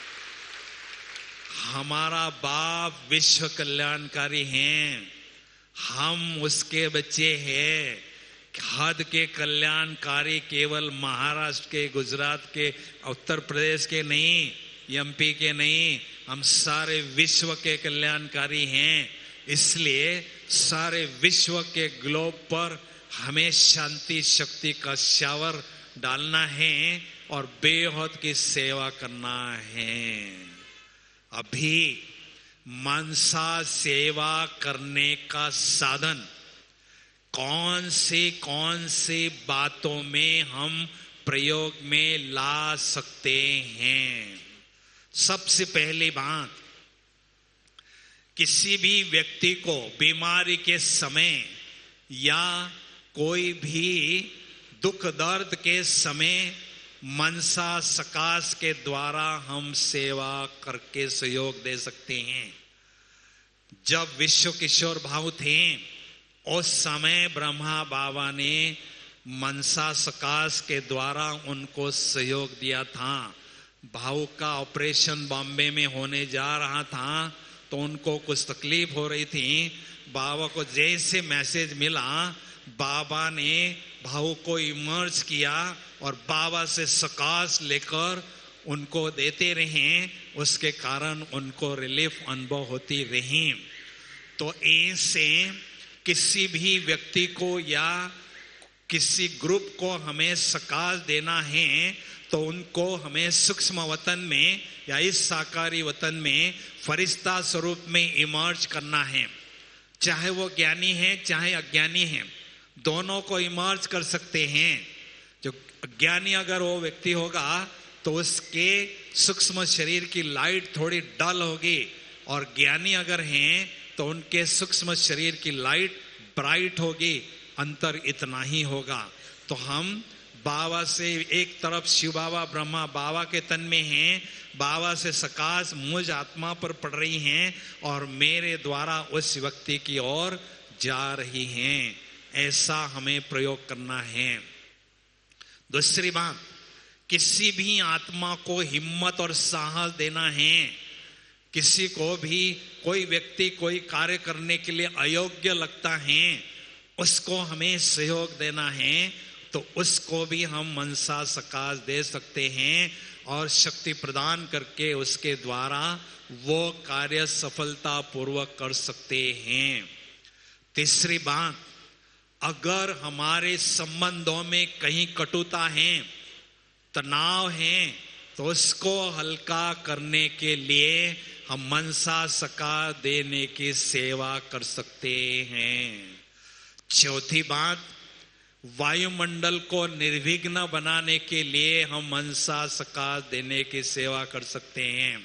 हमारा बाप विश्व कल्याणकारी हैं, हम उसके बच्चे हैं। हद के कल्याणकारी केवल महाराष्ट्र के, गुजरात के, उत्तर प्रदेश के नहीं, एमपी के नहीं, हम सारे विश्व के कल्याणकारी हैं। इसलिए सारे विश्व के ग्लोब पर हमें शांति शक्ति का शावर डालना है और बेहद की सेवा करना है। अभी मनसा सेवा करने का साधन कौन से कौन से बातों में हम प्रयोग में ला सकते हैं। सबसे पहली बात, किसी भी व्यक्ति को बीमारी के समय या कोई भी दुख दर्द के समय मनसा सकाश के द्वारा हम सेवा करके सहयोग दे सकते हैं। जब विश्व किशोर भाव थे उस समय ब्रह्मा बाबा ने मनसा सकाश के द्वारा उनको सहयोग दिया था। भाऊ का ऑपरेशन बॉम्बे में होने जा रहा था तो उनको कुछ तकलीफ हो रही थी। बाबा को जैसे मैसेज मिला, बाबा ने भाऊ को इमर्ज किया और बाबा से सकाश लेकर उनको देते रहे। उसके कारण उनको रिलीफ अनुभव होती रही। तो ऐसे किसी भी व्यक्ति को या किसी ग्रुप को हमें सकाश देना है तो उनको हमें सूक्ष्म वतन में या इस साकारी वतन में फरिश्ता स्वरूप में इमर्ज करना है। चाहे वो ज्ञानी है चाहे अज्ञानी है, दोनों को इमर्ज कर सकते हैं। जो अज्ञानी अगर वो व्यक्ति होगा तो उसके सूक्ष्म शरीर की लाइट थोड़ी डल होगी, और ज्ञानी अगर हैं तो उनके सूक्ष्म शरीर की लाइट ब्राइट होगी। अंतर इतना ही होगा। तो हम बाबा से एक तरफ शिव बाबा ब्रह्मा बाबा के तन में हैं, बाबा से सकाश मुझ आत्मा पर पड़ रही हैं और मेरे द्वारा उस व्यक्ति की ओर जा रही हैं। ऐसा हमें प्रयोग करना है। दूसरी बात, किसी भी आत्मा को हिम्मत और साहस देना है। किसी को भी कोई व्यक्ति कोई कार्य करने के लिए अयोग्य लगता है, उसको हमें सहयोग देना है, तो उसको भी हम मनसा सकाश दे सकते हैं और शक्ति प्रदान करके उसके द्वारा वो कार्य सफलता पूर्वक कर सकते हैं। तीसरी बात, अगर हमारे संबंधों में कहीं कटुता है, तनाव है, तो उसको हल्का करने के लिए हम मनसा सकाश देने की सेवा कर सकते हैं। चौथी बात, वायुमंडल को निर्विघ्न बनाने के लिए हम मनसा सकाश देने की सेवा कर सकते हैं।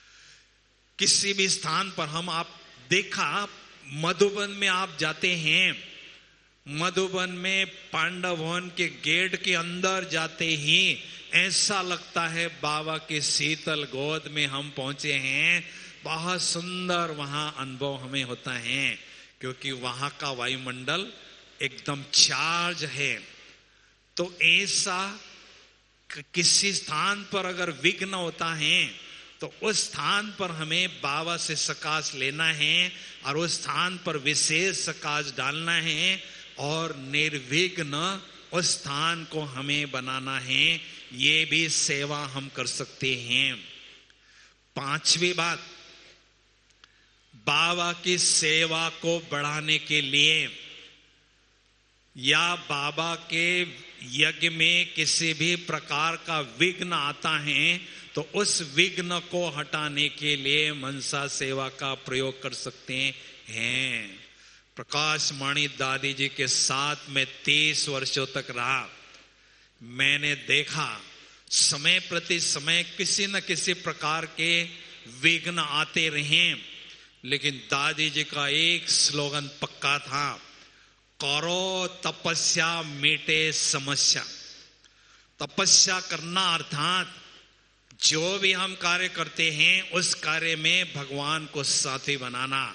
किसी भी स्थान पर हम, आप देखा मधुबन में आप जाते हैं, मधुबन में पांडव भवन के गेट के अंदर जाते ही ऐसा लगता है बाबा की शीतल गोद में हम पहुंचे हैं। बहुत सुंदर वहां अनुभव हमें होता है, क्योंकि वहां का वायुमंडल एकदम चार्ज है। तो ऐसा किसी स्थान पर अगर विघ्न होता है तो उस स्थान पर हमें बाबा से सकाश लेना है और उस स्थान पर विशेष सकाश डालना है और निर्विघ्न उस स्थान को हमें बनाना है। ये भी सेवा हम कर सकते हैं। पांचवी बात, बाबा की सेवा को बढ़ाने के लिए या बाबा के यज्ञ में किसी भी प्रकार का विघ्न आता है तो उस विघ्न को हटाने के लिए मनसा सेवा का प्रयोग कर सकते हैं। प्रकाश मणि दादी जी के साथ में तीस वर्षों तक रहा। मैंने देखा समय प्रति समय किसी न किसी प्रकार के विघ्न आते रहे, लेकिन दादी जी का एक स्लोगन पक्का था, करो तपस्या मिटे समस्या। तपस्या करना अर्थात जो भी हम कार्य करते हैं उस कार्य में भगवान को साथी बनाना।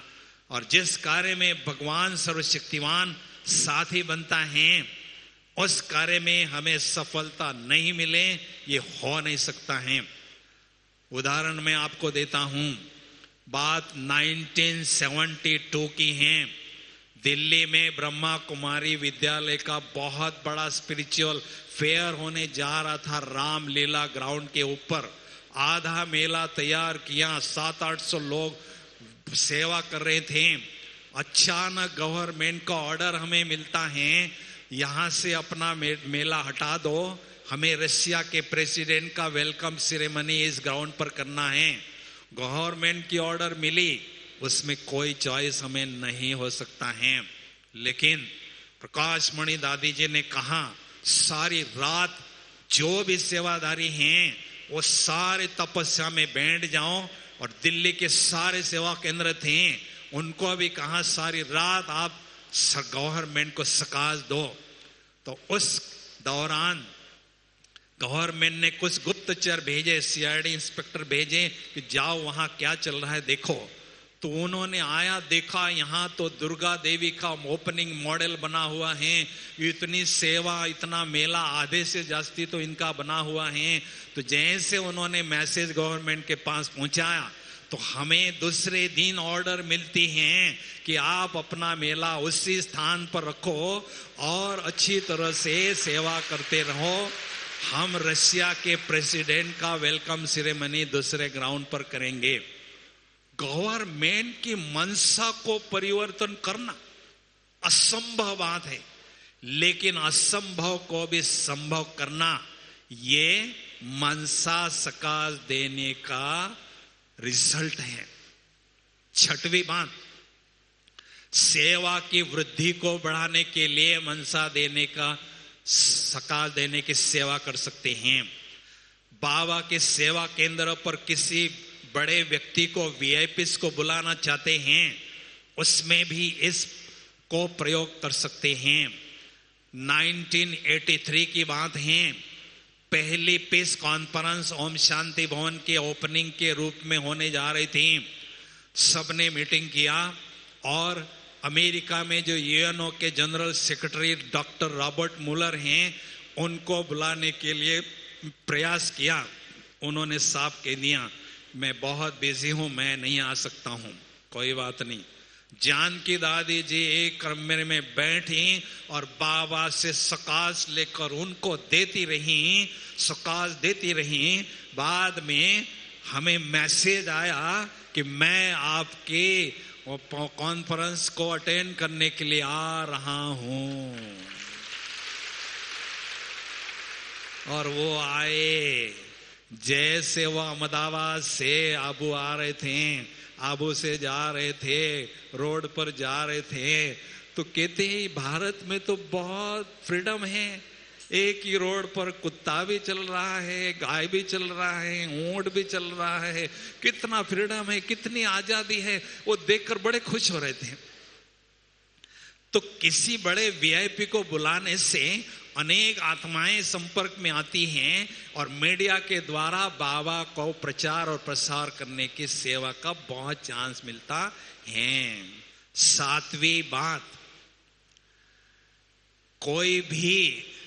और जिस कार्य में भगवान सर्वशक्तिमान साथी बनता है, उस कार्य में हमें सफलता नहीं मिले, ये हो नहीं सकता है। उदाहरण मैं आपको देता हूं, बात उन्नीस सौ बहत्तर की है। दिल्ली में ब्रह्मा कुमारी विद्यालय का बहुत बड़ा स्पिरिचुअल फेयर होने जा रहा था रामलीला ग्राउंड के ऊपर। आधा मेला तैयार किया, सात आठ सौ लोग सेवा कर रहे थे। अचानक गवर्नमेंट का ऑर्डर हमें मिलता है, यहां से अपना मे, मेला हटा दो, हमें रशिया के प्रेसिडेंट का वेलकम सेरेमनी इस ग्राउंड पर करना है। गवर्नमेंट की ऑर्डर मिली, उसमें कोई चॉइस हमें नहीं हो सकता है। लेकिन प्रकाश मणि दादी जी ने कहा, सारी रात जो भी सेवादारी हैं वो सारे तपस्या में बैठ जाओ। और दिल्ली के सारे सेवा केंद्र थे, उनको भी कहा सारी रात आप गवर्नमेंट को सकाश दो। तो उस दौरान गवर्नमेंट ने कुछ गुप्तचर भेजे, सीआईडी इंस्पेक्टर भेजे कि जाओ वहां क्या चल रहा है देखो। तो उन्होंने आया, देखा यहाँ तो दुर्गा देवी का ओपनिंग मॉडल बना हुआ है, इतनी सेवा, इतना मेला, आधे से जास्ती तो इनका बना हुआ है। तो जैसे उन्होंने मैसेज गवर्नमेंट के पास पहुंचाया, तो हमें दूसरे दिन ऑर्डर मिलती हैं कि आप अपना मेला उसी स्थान पर रखो और अच्छी तरह से सेवा करते रहो। हम रशिया के प्रेसिडेंट का वेलकम सेरेमनी दूसरे ग्राउंड पर करेंगे। गवर्नमेंट की मनसा को परिवर्तन करना असंभव बात है, लेकिन असंभव को भी संभव करना, ये मनसा सकाश देने का रिजल्ट है। छठवीं बात, सेवा की वृद्धि को बढ़ाने के लिए मनसा देने का सकाश देने की सेवा कर सकते हैं। बाबा के सेवा केंद्र पर किसी बड़े व्यक्ति को, वीआईपीस को बुलाना चाहते हैं, उसमें भी इसको प्रयोग कर सकते हैं। उन्नीस सौ तिरासी की बात है, पहली पीस कॉन्फ्रेंस ओम शांति भवन के ओपनिंग के रूप में होने जा रही थी। सबने मीटिंग किया और अमेरिका में जो यूएनओ के general secretary doctor Robert Muller हैं, उनको बुलाने के लिए प्रयास किया। उन्होंने साफ कह दिया, मैं बहुत बिजी हूं, मैं नहीं आ सकता हूं। कोई बात नहीं। जानकी दादी जी एक कमरे में बैठी और बाबा से सकाश लेकर उनको देती रही, सकाश देती रही। बाद में हमें मैसेज आया कि मैं आपके कॉन्फ्रेंस को अटेंड करने के लिए आ रहा हूं। और वो आए, जैसे वो अहमदाबाद से आबू आ रहे थे, आबू से जा रहे थे, रोड पर जा रहे थे, तो कहते हैं भारत में तो बहुत फ्रीडम है, एक ही रोड पर कुत्ता भी चल रहा है, गाय भी चल रहा है, ऊंट भी चल रहा है, कितना फ्रीडम है, कितनी आजादी है। वो देखकर बड़े खुश हो रहे थे। तो किसी बड़े वीआईपी को बुलाने से अनेक आत्माएं संपर्क में आती हैं और मीडिया के द्वारा बाबा को प्रचार और प्रसार करने की सेवा का बहुत चांस मिलता है। सातवीं बात, कोई भी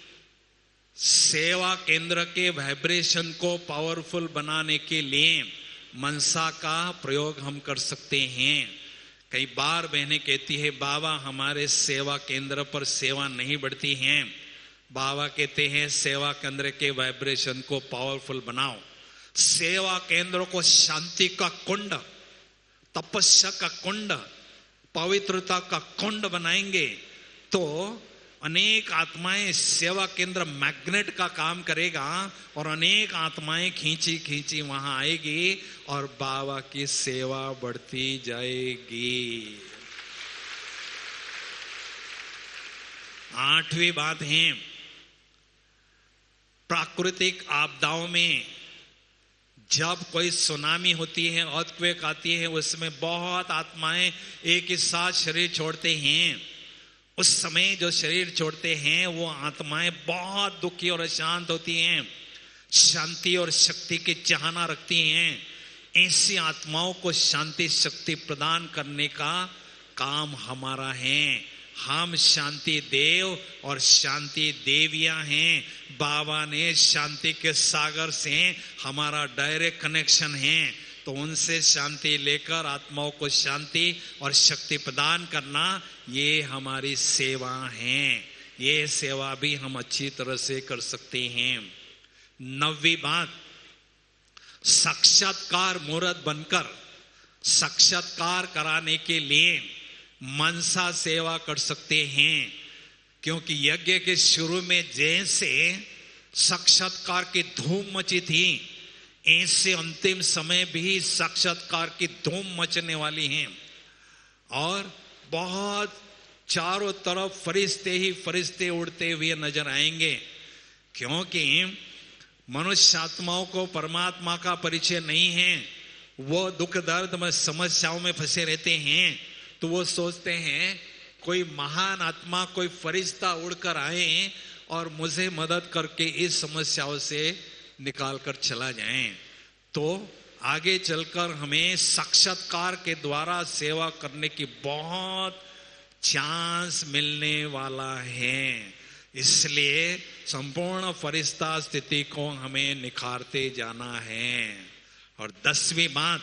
सेवा केंद्र के वाइब्रेशन को पावरफुल बनाने के लिए मनसा का प्रयोग हम कर सकते हैं। कई बार बहनें कहती है, बाबा हमारे सेवा केंद्र पर सेवा नहीं बढ़ती हैं। बाबा कहते हैं सेवा केंद्र के वाइब्रेशन को पावरफुल बनाओ। सेवा केंद्र को शांति का कुंड, तपस्या का कुंड, पवित्रता का कुंड बनाएंगे तो अनेक आत्माएं, सेवा केंद्र मैग्नेट का काम करेगा और अनेक आत्माएं खींची खींची वहां आएगी और बाबा की सेवा बढ़ती जाएगी। आठवीं बात है, प्राकृतिक आपदाओं में जब कोई सुनामी होती है, अर्थक्वेक आती है, उसमें बहुत आत्माएं एक ही साथ शरीर छोड़ते हैं। उस समय जो शरीर छोड़ते हैं वो आत्माएं बहुत दुखी और अशांत होती हैं, शांति और शक्ति की चाहना रखती हैं। ऐसी आत्माओं को शांति शक्ति प्रदान करने का काम हमारा है। हम शांति देव और शांति देवियां हैं। बाबा ने शांति के सागर से हमारा डायरेक्ट कनेक्शन है, तो उनसे शांति लेकर आत्माओं को शांति और शक्ति प्रदान करना, ये हमारी सेवा है। ये सेवा भी हम अच्छी तरह से कर सकते हैं। नवी बात, साक्षात्कार मूर्त बनकर साक्षात्कार कराने के लिए मनसा सेवा कर सकते हैं, क्योंकि यज्ञ के शुरू में जैसे साक्षात्कार की धूम मची थी, ऐसे अंतिम समय भी साक्षात्कार की धूम मचने वाली है। और बहुत चारों तरफ फरिश्ते ही फरिश्ते उड़ते हुए नजर आएंगे, क्योंकि मनुष्य आत्माओं को परमात्मा का परिचय नहीं है। वो दुख दर्द में समस्याओं में फंसे रहते हैं, तो वो सोचते हैं कोई महान आत्मा, कोई फरिश्ता उड़कर आए और मुझे मदद करके इस समस्याओं से निकाल कर चला जाए। तो आगे चलकर हमें साक्षात्कार के द्वारा सेवा करने की बहुत चांस मिलने वाला है। इसलिए संपूर्ण फरिश्ता स्थिति को हमें निखारते जाना है। और दसवीं बात,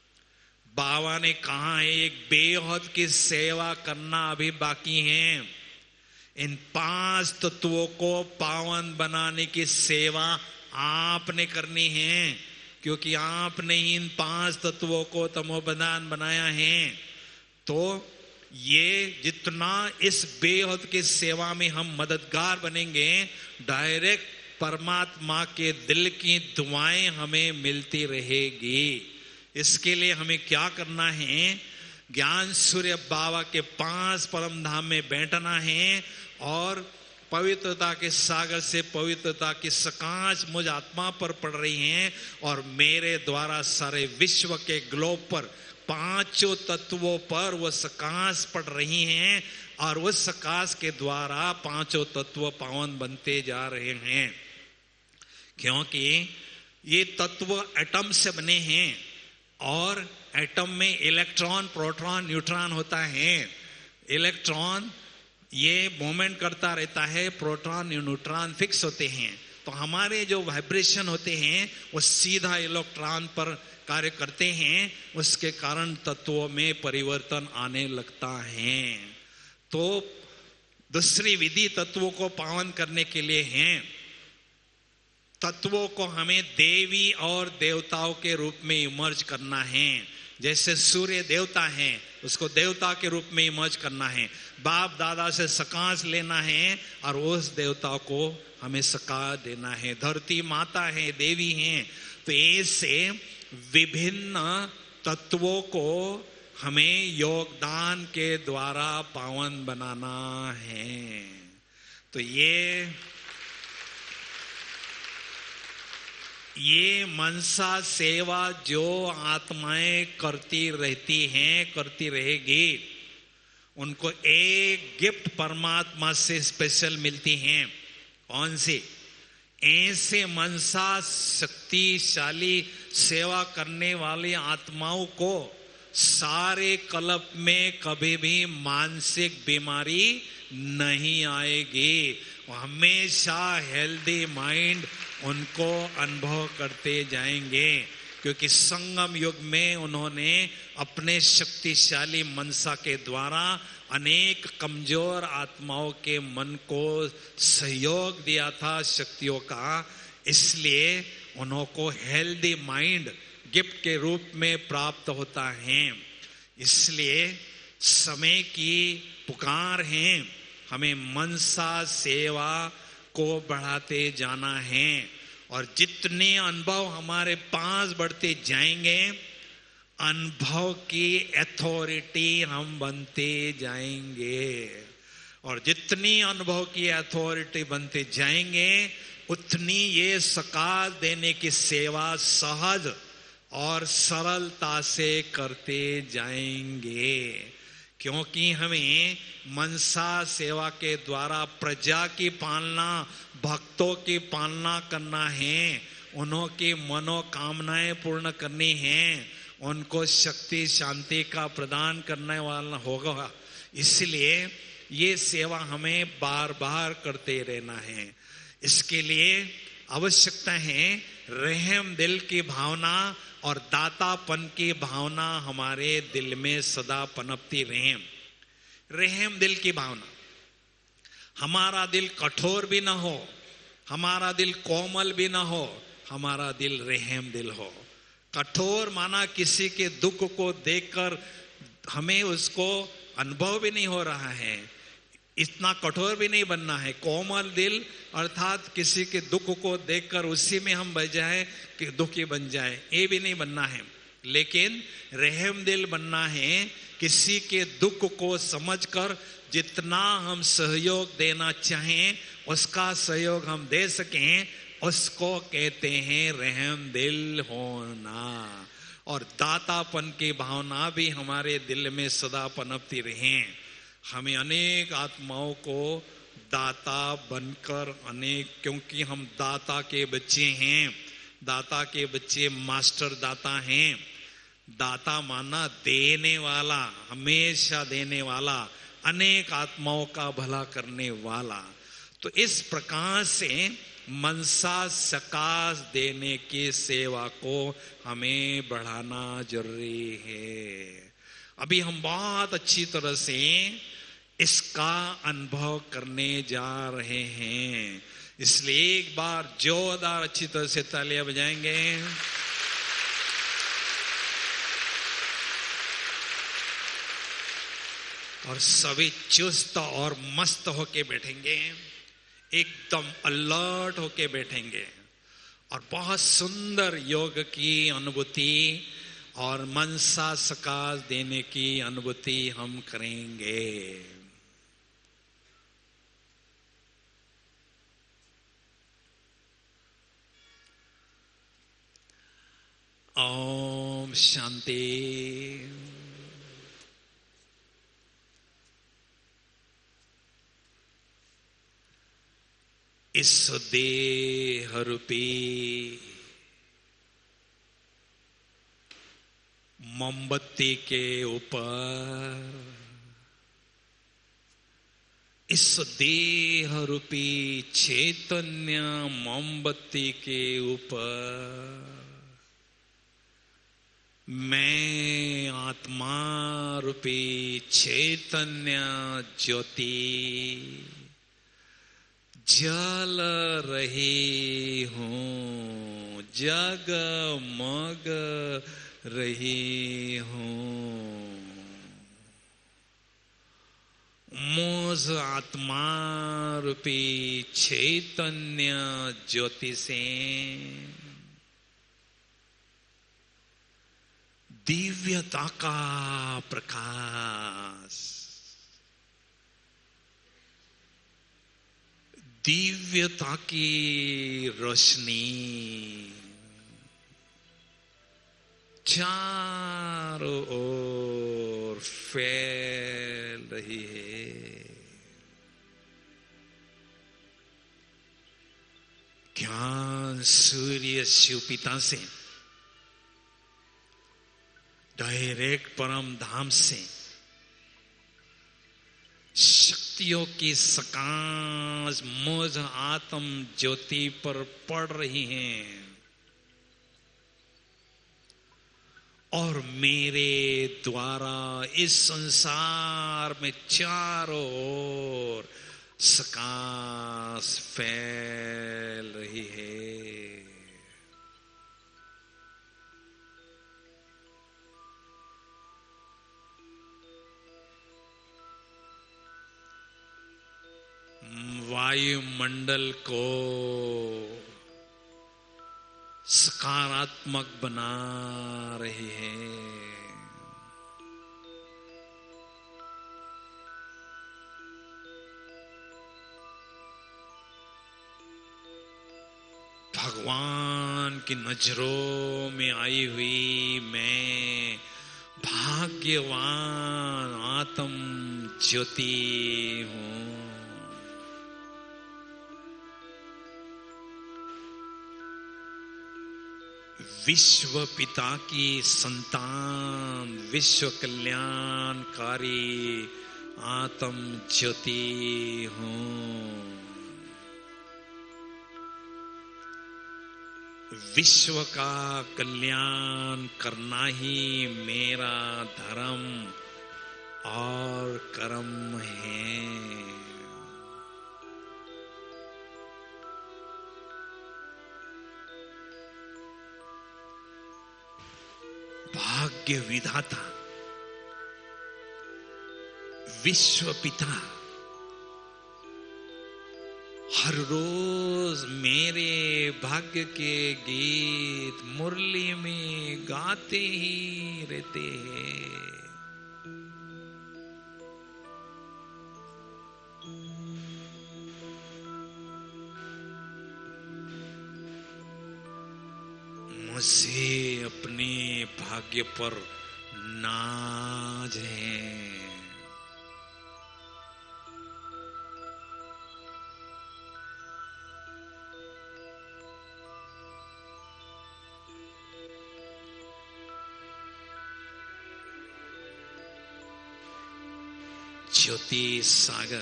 बाबा ने कहा है एक बेहद की सेवा करना अभी बाकी है। इन पांच तत्वों को पावन बनाने की सेवा आपने करनी है, क्योंकि आपने ही इन पांच तत्वों को तमोप्रधान बनाया है। तो ये जितना इस बेहद की सेवा में हम मददगार बनेंगे, डायरेक्ट परमात्मा के दिल की दुआएं हमें मिलती रहेगी। इसके लिए हमें क्या करना है? ज्ञान सूर्य बाबा के पांच परम धाम में बैठना है और पवित्रता के सागर से पवित्रता की सकाश मुझ आत्मा पर पड़ रही है, और मेरे द्वारा सारे विश्व के ग्लोब पर पांचों तत्वों पर वह सकाश पड़ रही हैं, और उस सकाश के द्वारा पांचों तत्व पावन बनते जा रहे हैं। क्योंकि ये तत्व एटम से बने हैं, और एटम में इलेक्ट्रॉन, प्रोटॉन, न्यूट्रॉन होता है। इलेक्ट्रॉन ये मूवमेंट करता रहता है, प्रोटॉन न्यूट्रॉन फिक्स होते हैं। तो हमारे जो वाइब्रेशन होते हैं वो सीधा इलेक्ट्रॉन पर कार्य करते हैं, उसके कारण तत्वों में परिवर्तन आने लगता है। तो दूसरी विधि तत्वों को पावन करने के लिए है। तत्वों को हमें देवी और देवताओं के रूप में इमर्ज करना है। जैसे सूर्य देवता है, उसको देवता के रूप में इमर्ज करना है। बाप दादा से सकाश लेना है और उस देवता को हमें सकाश देना है। धरती माता है, देवी है। तो ऐसे विभिन्न तत्वों को हमें योगदान के द्वारा पावन बनाना है। तो ये ये मनसा सेवा जो आत्माएं करती रहती हैं, करती रहेगी, उनको एक गिफ्ट परमात्मा से स्पेशल मिलती हैं। कौन सी? ऐसे मनसा शक्तिशाली सेवा करने वाली आत्माओं को सारे कल्प में कभी भी मानसिक बीमारी नहीं आएगी। हमेशा हेल्दी माइंड उनको अनुभव करते जाएंगे, क्योंकि संगम युग में उन्होंने अपने शक्तिशाली मनसा के द्वारा अनेक कमजोर आत्माओं के मन को सहयोग दिया था शक्तियों का। इसलिए उनको हेल्दी माइंड गिफ्ट के रूप में प्राप्त होता है। इसलिए समय की पुकार है, हमें मनसा सेवा को बढ़ाते जाना है। और जितने अनुभव हमारे पास बढ़ते जाएंगे, अनुभव की अथॉरिटी हम बनते जाएंगे। और जितनी अनुभव की अथॉरिटी बनते जाएंगे, उतनी ये सकाश देने की सेवा सहज और सरलता से करते जाएंगे। क्योंकि हमें मनसा सेवा के द्वारा प्रजा की पालना, भक्तों की पालना करना है, उन्हों की मनोकामनाएं पूर्ण करनी है, उनको शक्ति शांति का प्रदान करने वाला होगा। इसलिए ये सेवा हमें बार बार करते रहना है। इसके लिए आवश्यकता है रहम दिल की भावना और दातापन की भावना हमारे दिल में सदा पनपती रहे। रहम दिल की भावना, हमारा दिल कठोर भी ना हो, हमारा दिल कोमल भी ना हो, हमारा दिल रहम दिल हो। कठोर माना किसी के दुख को देखकर हमें उसको अनुभव भी नहीं हो रहा है, इतना कठोर भी नहीं बनना है। कोमल दिल अर्थात किसी के दुख को देखकर उसी में हम बह जाए कि दुखी बन जाए, ये भी नहीं बनना है। लेकिन रहम दिल बनना है, किसी के दुख को समझकर जितना हम सहयोग देना चाहें उसका सहयोग हम दे सकें, उसको कहते हैं रहम दिल होना। और दातापन की भावना भी हमारे दिल में सदा पनपती रहे। हमें अनेक आत्माओं को दाता बनकर अनेक, क्योंकि हम दाता के बच्चे हैं, दाता के बच्चे मास्टर दाता हैं। दाता माना देने वाला, हमेशा देने वाला, अनेक आत्माओं का भला करने वाला। तो इस प्रकार से मनसा सकाश देने की सेवा को हमें बढ़ाना जरूरी है। अभी हम बहुत अच्छी तरह से इसका अनुभव करने जा रहे हैं, इसलिए एक बार जोरदार अच्छी तरह से तालियां बजाएंगे। और सभी चुस्त और मस्त होके बैठेंगे, एकदम अलर्ट होके बैठेंगे और बहुत सुंदर योग की अनुभूति और मनसा सकाश देने की अनुभूति हम करेंगे। ओम शांति। इस देह रूपी मोमबत्ती के ऊपर, इस देह रूपी चैतन्य मोमबत्ती के ऊपर मैं आत्मा रूपी चैतन्य ज्योति जल रही हूँ, जगमग रही हूँ। मुझ आत्मा रूपी चैतन्य ज्योति से दिव्यता का प्रकाश, दिव्यता की रोशनी चारों ओर फैल रही है। ज्ञान सूर्य शिव पिता से डायरेक्ट परम धाम से शक्तियों की सकाश मुझ आत्म ज्योति पर पड़ रही हैं और मेरे द्वारा इस संसार में चारों ओर सकाश फैल रही है। वायुमंडल को सकारात्मक बना रही है। भगवान की नजरों में आई हुई मैं भाग्यवान आत्म ज्योति हूं। विश्व पिता की संतान, विश्व कल्याणकारी आत्म ज्योति हूं। विश्व का कल्याण करना ही मेरा धर्म और कर्म है। भाग्य विधाता विश्व पिता हर रोज मेरे भाग्य के गीत मुरली में गाते ही रहते हैं। मुझे अपने भाग्य पर नाज है। ज्योति सागर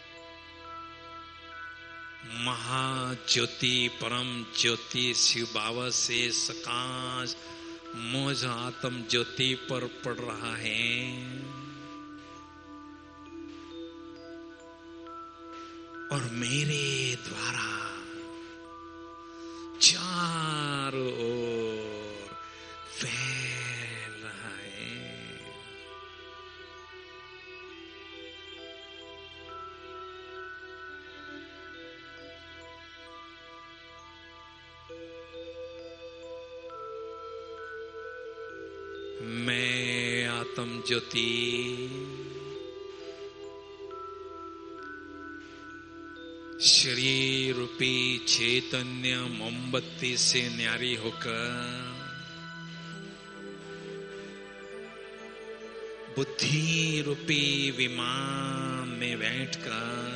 महाज्योति परम ज्योति शिव बाबा से सकाश मुझ आत्म ज्योति पर पड़ रहा है। और मेरे द्वारा चारों ओर फैल रहा है। मैं आत्म ज्योति शरीर रूपी चैतन्य मोमबत्ती से न्यारी होकर बुद्धि रूपी विमान में बैठकर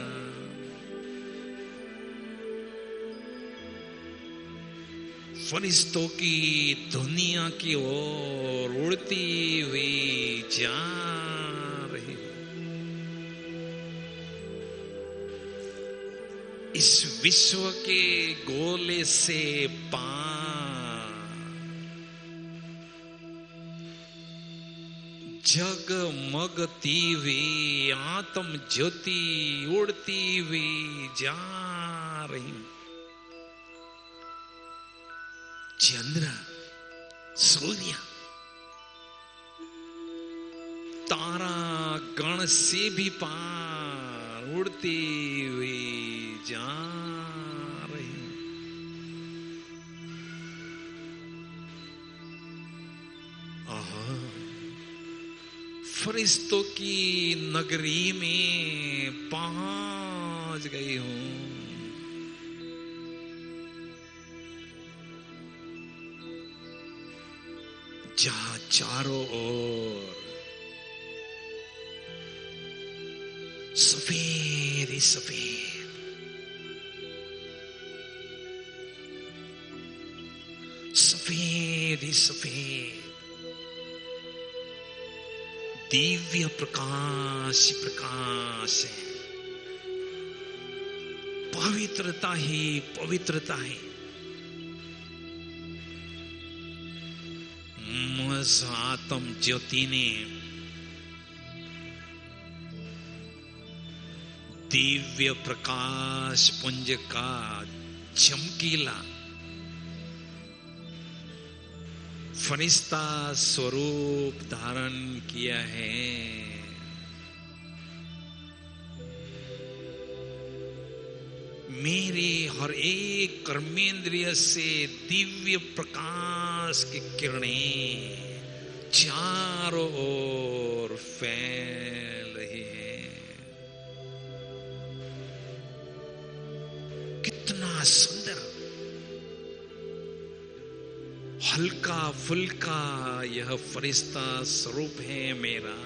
फरिश्तों की दुनिया की ओर उड़ती हुई जा रही हूं। इस विश्व के गोले से पार जगमगती हुई आत्म ज्योति उड़ती हुई जा रही हूं। चंद्र सूर्य तारा गण से भी पार उड़ती हुई जा रही। आहा, फरिश्तों की नगरी में पहुंच गई हूं। जहां चारों ओर सफेद ही सफेद सफेद ही सफेद दिव्य प्रकाश प्रकाश है। पवित्रता ही पवित्रता है। मुझ आत्म ज्योति ने दिव्य प्रकाश पुंज का चमकीला फरिश्ता स्वरूप धारण किया है। मेरे हर एक कर्मेंद्रिय से दिव्य प्रकाश की किरणें चारों ओर फैल रही है। कितना सुंदर हल्का फुल्का यह फरिश्ता स्वरूप है मेरा।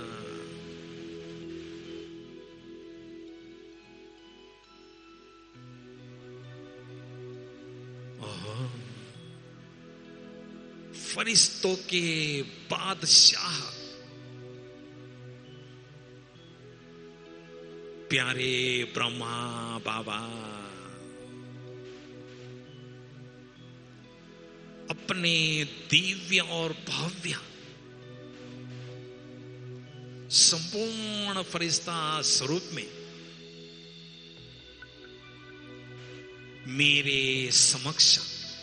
फरिश्तों के बादशाह प्यारे ब्रह्मा बाबा अपने दिव्य और भव्य संपूर्ण फरिश्ता स्वरूप में मेरे समक्ष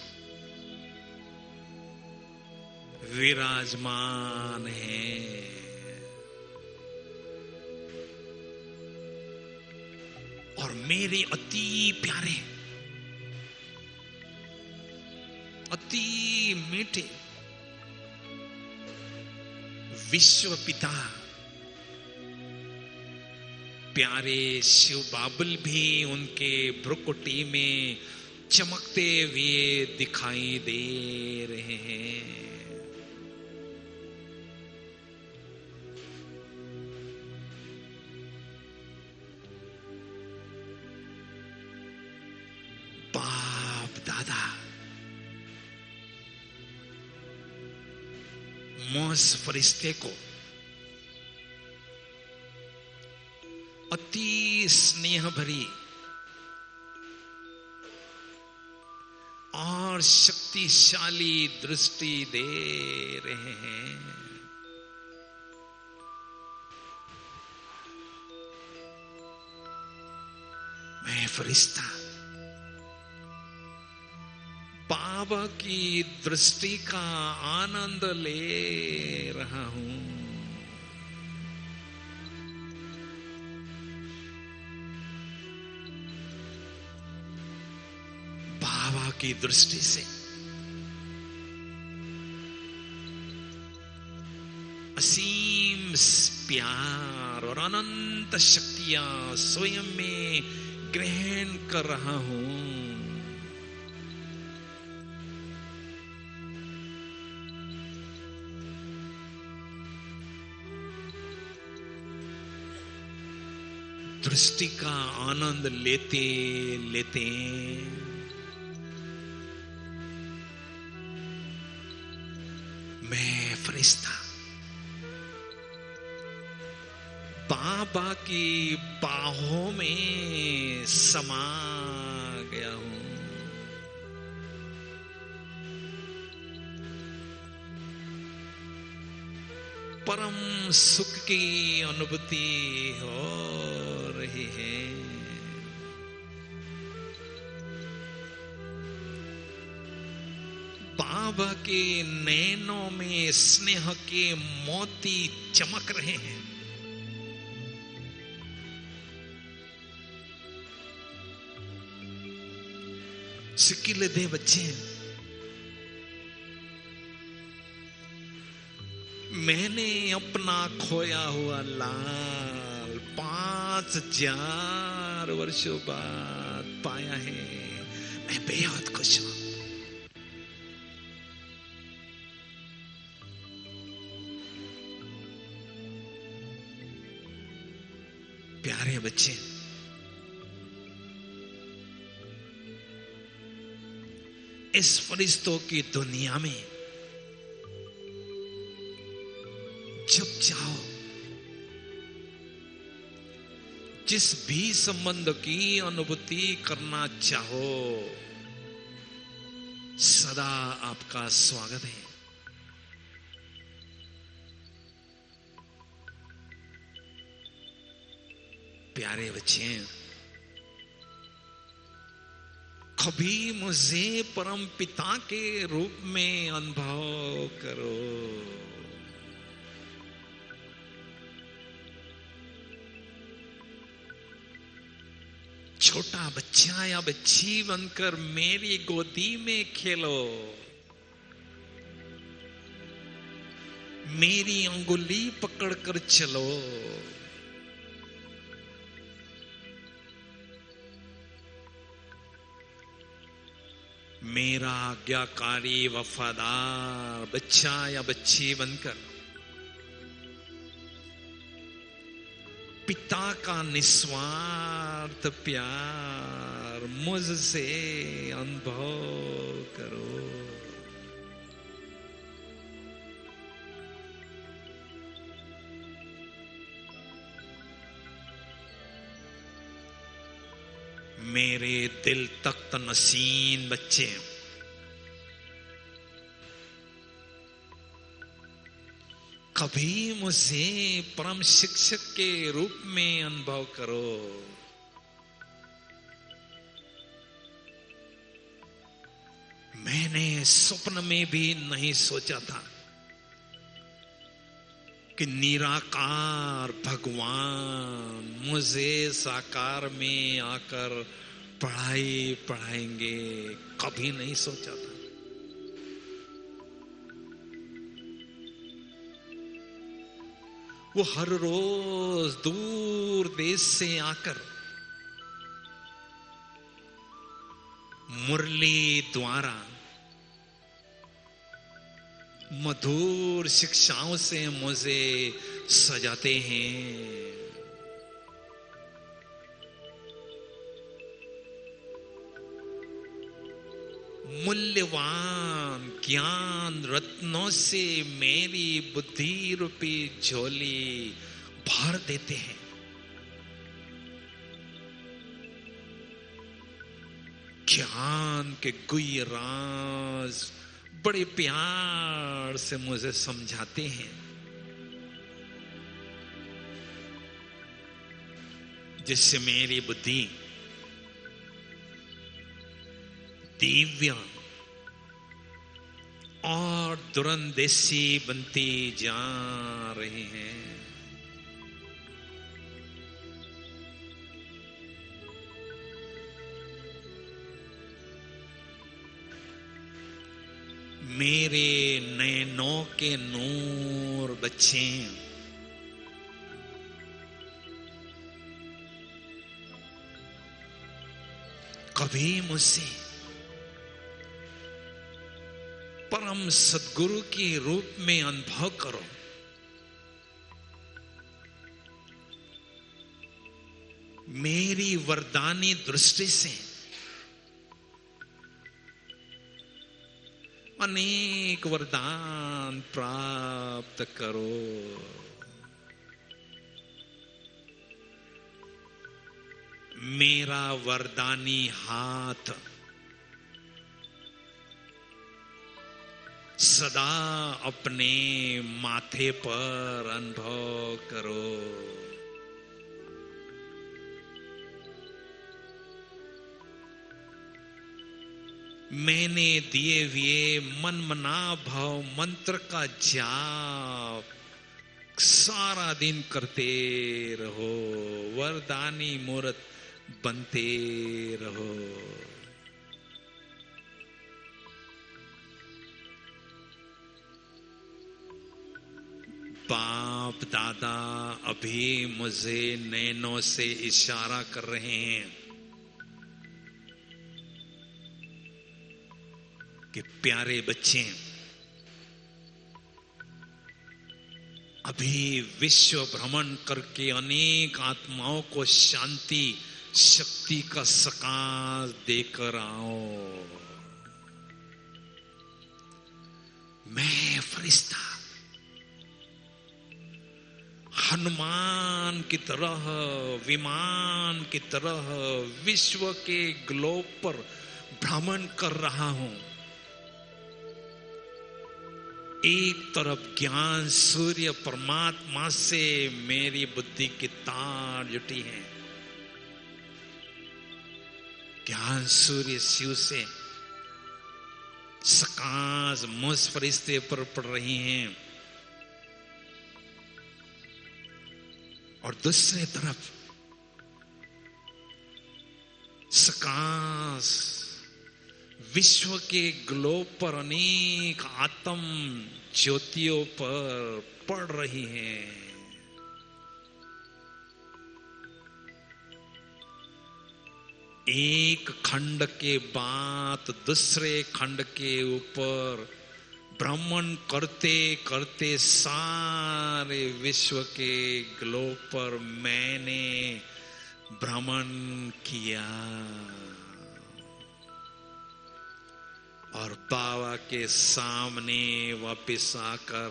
विराजमान है। और मेरे अति प्यारे अति मीठे विश्व पिता प्यारे शिव बाबुल भी उनके भ्रुकुटी में चमकते हुए दिखाई दे रहे हैं। बाप दादा मुझ फरिश्ते को अति स्नेह भरी और शक्तिशाली दृष्टि दे रहे हैं। मैं फरिश्ता बाबा की दृष्टि का आनंद ले रहा हूं। बाबा की दृष्टि से असीम प्यार और अनंत शक्तियां स्वयं में ग्रहण कर रहा हूं। दृष्टि का आनंद लेते लेते मैं फरिश्ता बाबा की बाहों में समा गया हूं। परम सुख की अनुभूति हो रही है। बाबा के नैनों में स्नेह के मोती चमक रहे हैं। सिकिले दे बच्चे, मैंने अपना खोया हुआ लाल पांच हजार वर्षों बाद पाया है। मैं बेहद खुश हूं। प्यारे बच्चे, इस फरिश्तों की दुनिया में जब चाहो जिस भी संबंध की अनुभूति करना चाहो, सदा आपका स्वागत है। प्यारे बच्चे, कभी मुझे परम पिता के रूप में अनुभव करो। छोटा बच्चा या बच्ची बनकर मेरी गोदी में खेलो। मेरी अंगुली पकड़कर चलो। मेरा आज्ञाकारी वफादार बच्चा या बच्ची बनकर पिता का निस्वार्थ प्यार मुझसे अनुभव करो। मेरे दिल तख्त नसीन बच्चे, कभी मुझे परम शिक्षक के रूप में अनुभव करो। मैंने स्वप्न में भी नहीं सोचा था कि निराकार भगवान मुझे साकार में आकर पढ़ाई पढ़ाएंगे। कभी नहीं सोचा था। वो हर रोज दूर देश से आकर मुरली द्वारा मधुर शिक्षाओं से मुझे सजाते हैं। मूल्यवान ज्ञान रत्नों से मेरी बुद्धि रूपी झोली भर देते हैं। ज्ञान के गुह्य राज बड़े प्यार से मुझे समझाते हैं, जिससे मेरी बुद्धि दिव्य और दुरंदेशी बनती जा रही है। मेरे नैनों के नूर बच्चे, कभी मुझसे परम सद्गुरु के रूप में अनुभव करो। मेरी वरदानी दृष्टि से अनेक वरदान प्राप्त करो। मेरा वरदानी हाथ सदा अपने माथे पर अनुभव करो। मैंने दिए हुए मनमना भाव मंत्र का जाप सारा दिन करते रहो। वरदानी मूर्त बनते रहो। बाप दादा अभी मुझे नैनों से इशारा कर रहे हैं कि प्यारे बच्चे, अभी विश्व भ्रमण करके अनेक आत्माओं को शांति शक्ति का सकाश देकर आओ। मैं फरिश्ता हनुमान की तरह विमान की तरह विश्व के ग्लोब पर भ्रमण कर रहा हूं। एक तरफ ज्ञान सूर्य परमात्मा से मेरी बुद्धि की तार जुटी है। ज्ञान सूर्य शिव से सकाश मुझ फरिश्ते पर पड़ रही हैं, और दूसरे तरफ सकाश विश्व के ग्लोब पर अनेक आत्म ज्योतियों पर पड़ रही हैं। एक खंड के बाद दूसरे खंड के ऊपर भ्रमण करते करते सारे विश्व के ग्लोब पर मैंने भ्रमण किया, और बाबा के सामने वापिस आकर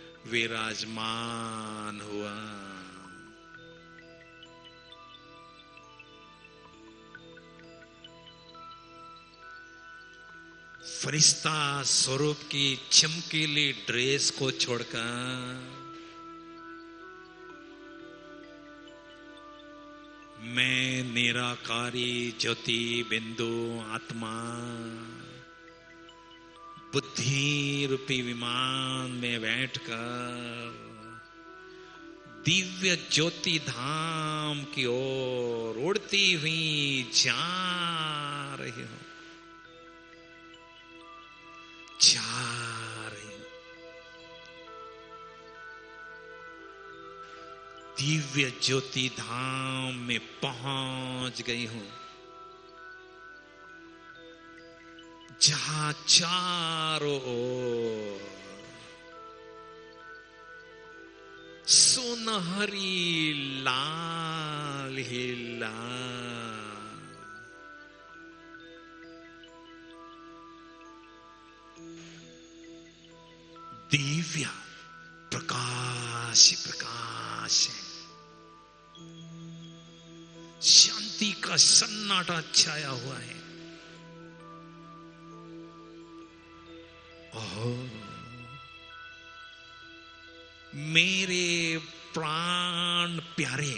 विराजमान हुआ। फरिश्ता स्वरूप की चमकीली ड्रेस को छोड़कर मैं निराकारी ज्योति बिंदु आत्मा बुद्धि रूपी विमान में बैठकर दिव्य ज्योति धाम की ओर उड़ती हुई जा रही हूं, जा रही हूं। दिव्य ज्योति धाम में पहुंच गई हूं, जहां चारों ओर सुनहरी लाल ही लाल दिव्य प्रकाश प्रकाश है। शांति का सन्नाटा छाया हुआ है। ओह, मेरे प्राण प्यारे,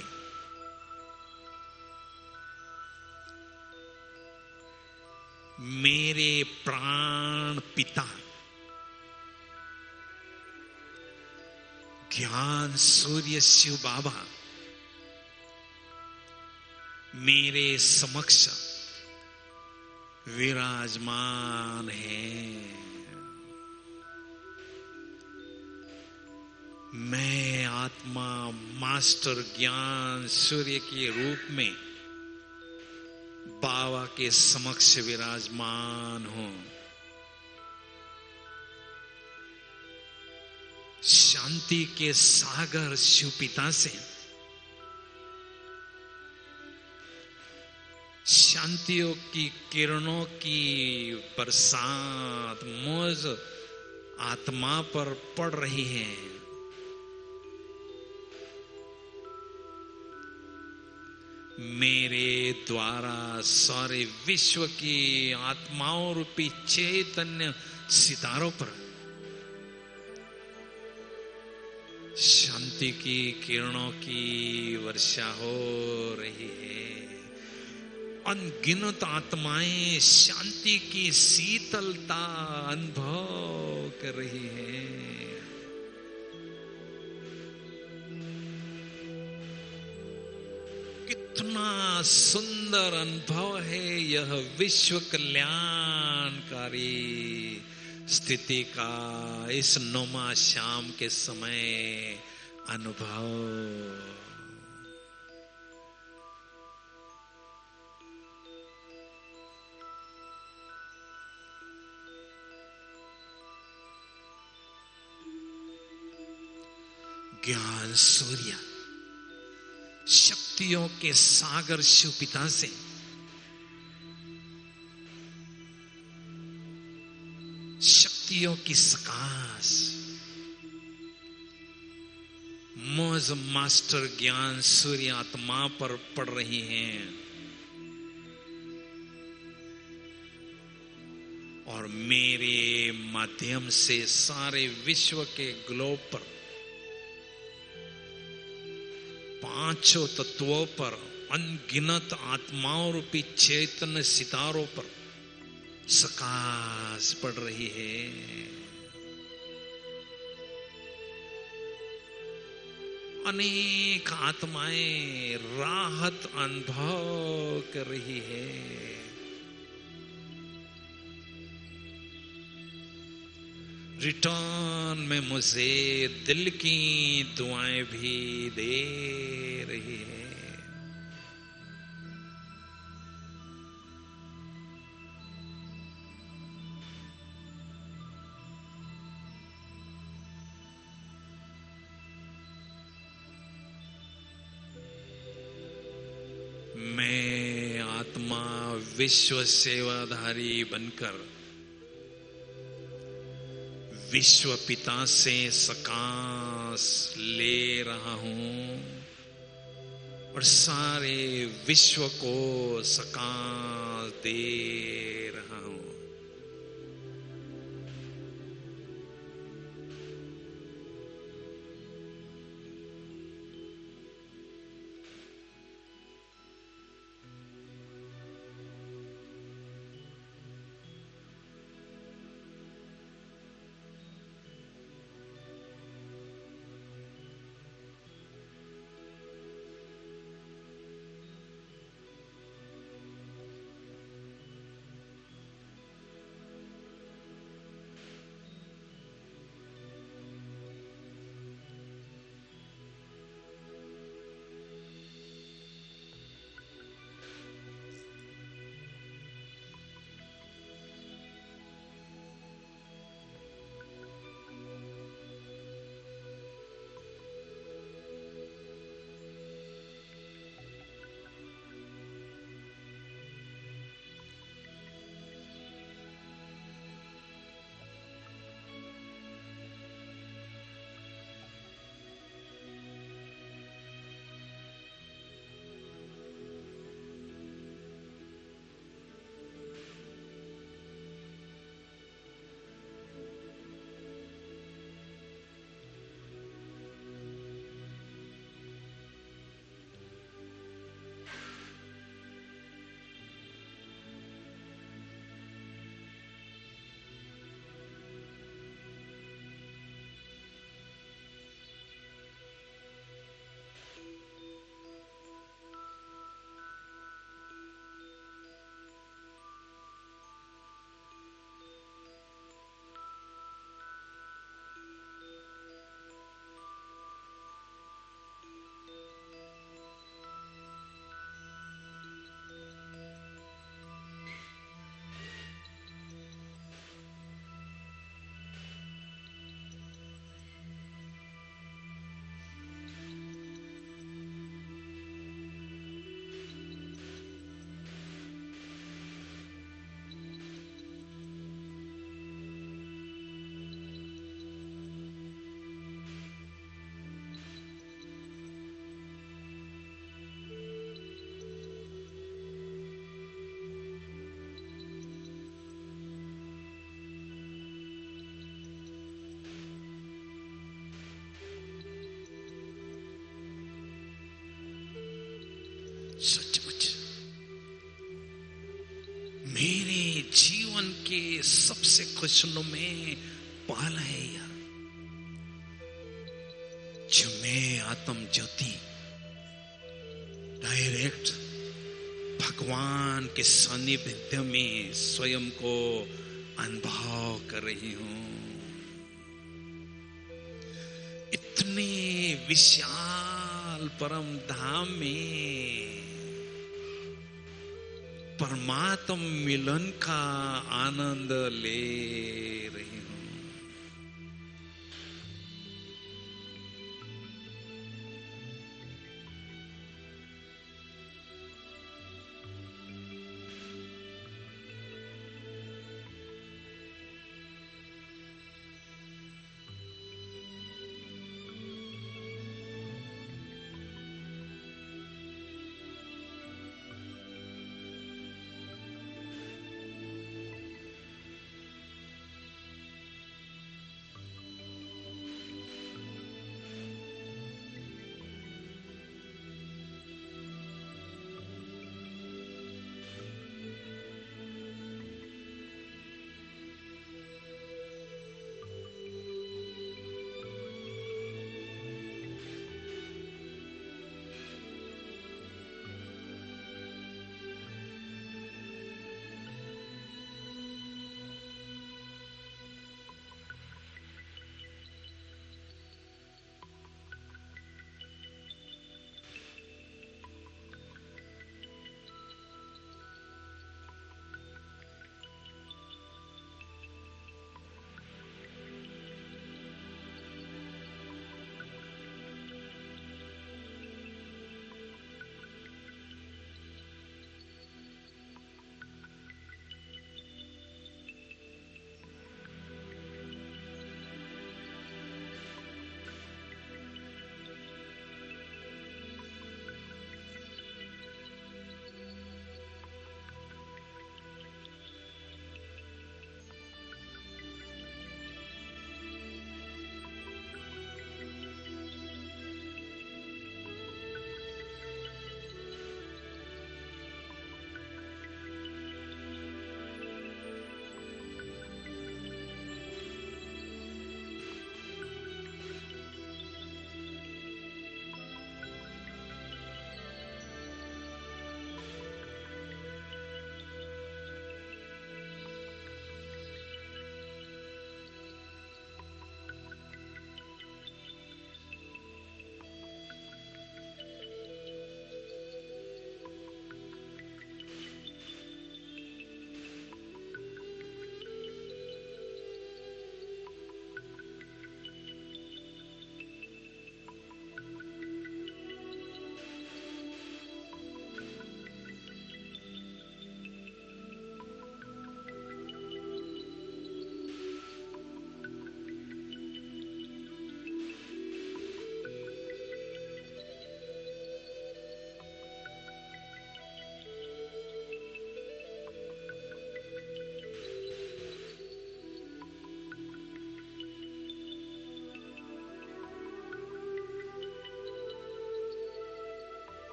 मेरे प्राण पिता ज्ञान सूर्य शिव बाबा मेरे समक्ष विराजमान है। मैं आत्मा मास्टर ज्ञान सूर्य के रूप में बाबा के समक्ष विराजमान हूं। शांति के सागर शिव पिता से शांतियों की किरणों की बरसात मुझ आत्मा पर पड़ रही है। मेरे द्वारा सारे विश्व की आत्माओं रूपी चैतन्य सितारों पर शांति की किरणों की वर्षा हो रही है। अनगिनत आत्माएं शांति की शीतलता अनुभव कर रही है। कितना सुंदर अनुभव है यह विश्व कल्याणकारी स्थिति का इस नौमा शाम के समय अनुभव। ज्ञान सूर्य शक्तियों के सागर शिव पिता से शक्तियों की सकाश मुझ मास्टर ज्ञान सूर्य आत्मा पर पड़ रही हैं और मेरे माध्यम से सारे विश्व के ग्लोब पर पांचों तत्वों पर अनगिनत आत्माओं रूपी चैतन्य सितारों पर सकाश पड़ रही है। अनेक आत्माएं राहत अनुभव कर रही है। रिटर्न में मुझे दिल की दुआएं भी दे रही है। मैं आत्मा विश्व सेवाधारी बनकर विश्व पिता से सकाश ले रहा हूं और सारे विश्व को सकाश दे रहा हूं। जीवन के सबसे खुशनुमे पल है यार, जो मैं आत्म ज्योति डायरेक्ट भगवान के सानिध्य में स्वयं को अनुभव कर रही हूं। इतने विशाल परम धाम में परमात्म मिलन का आनंद ले रही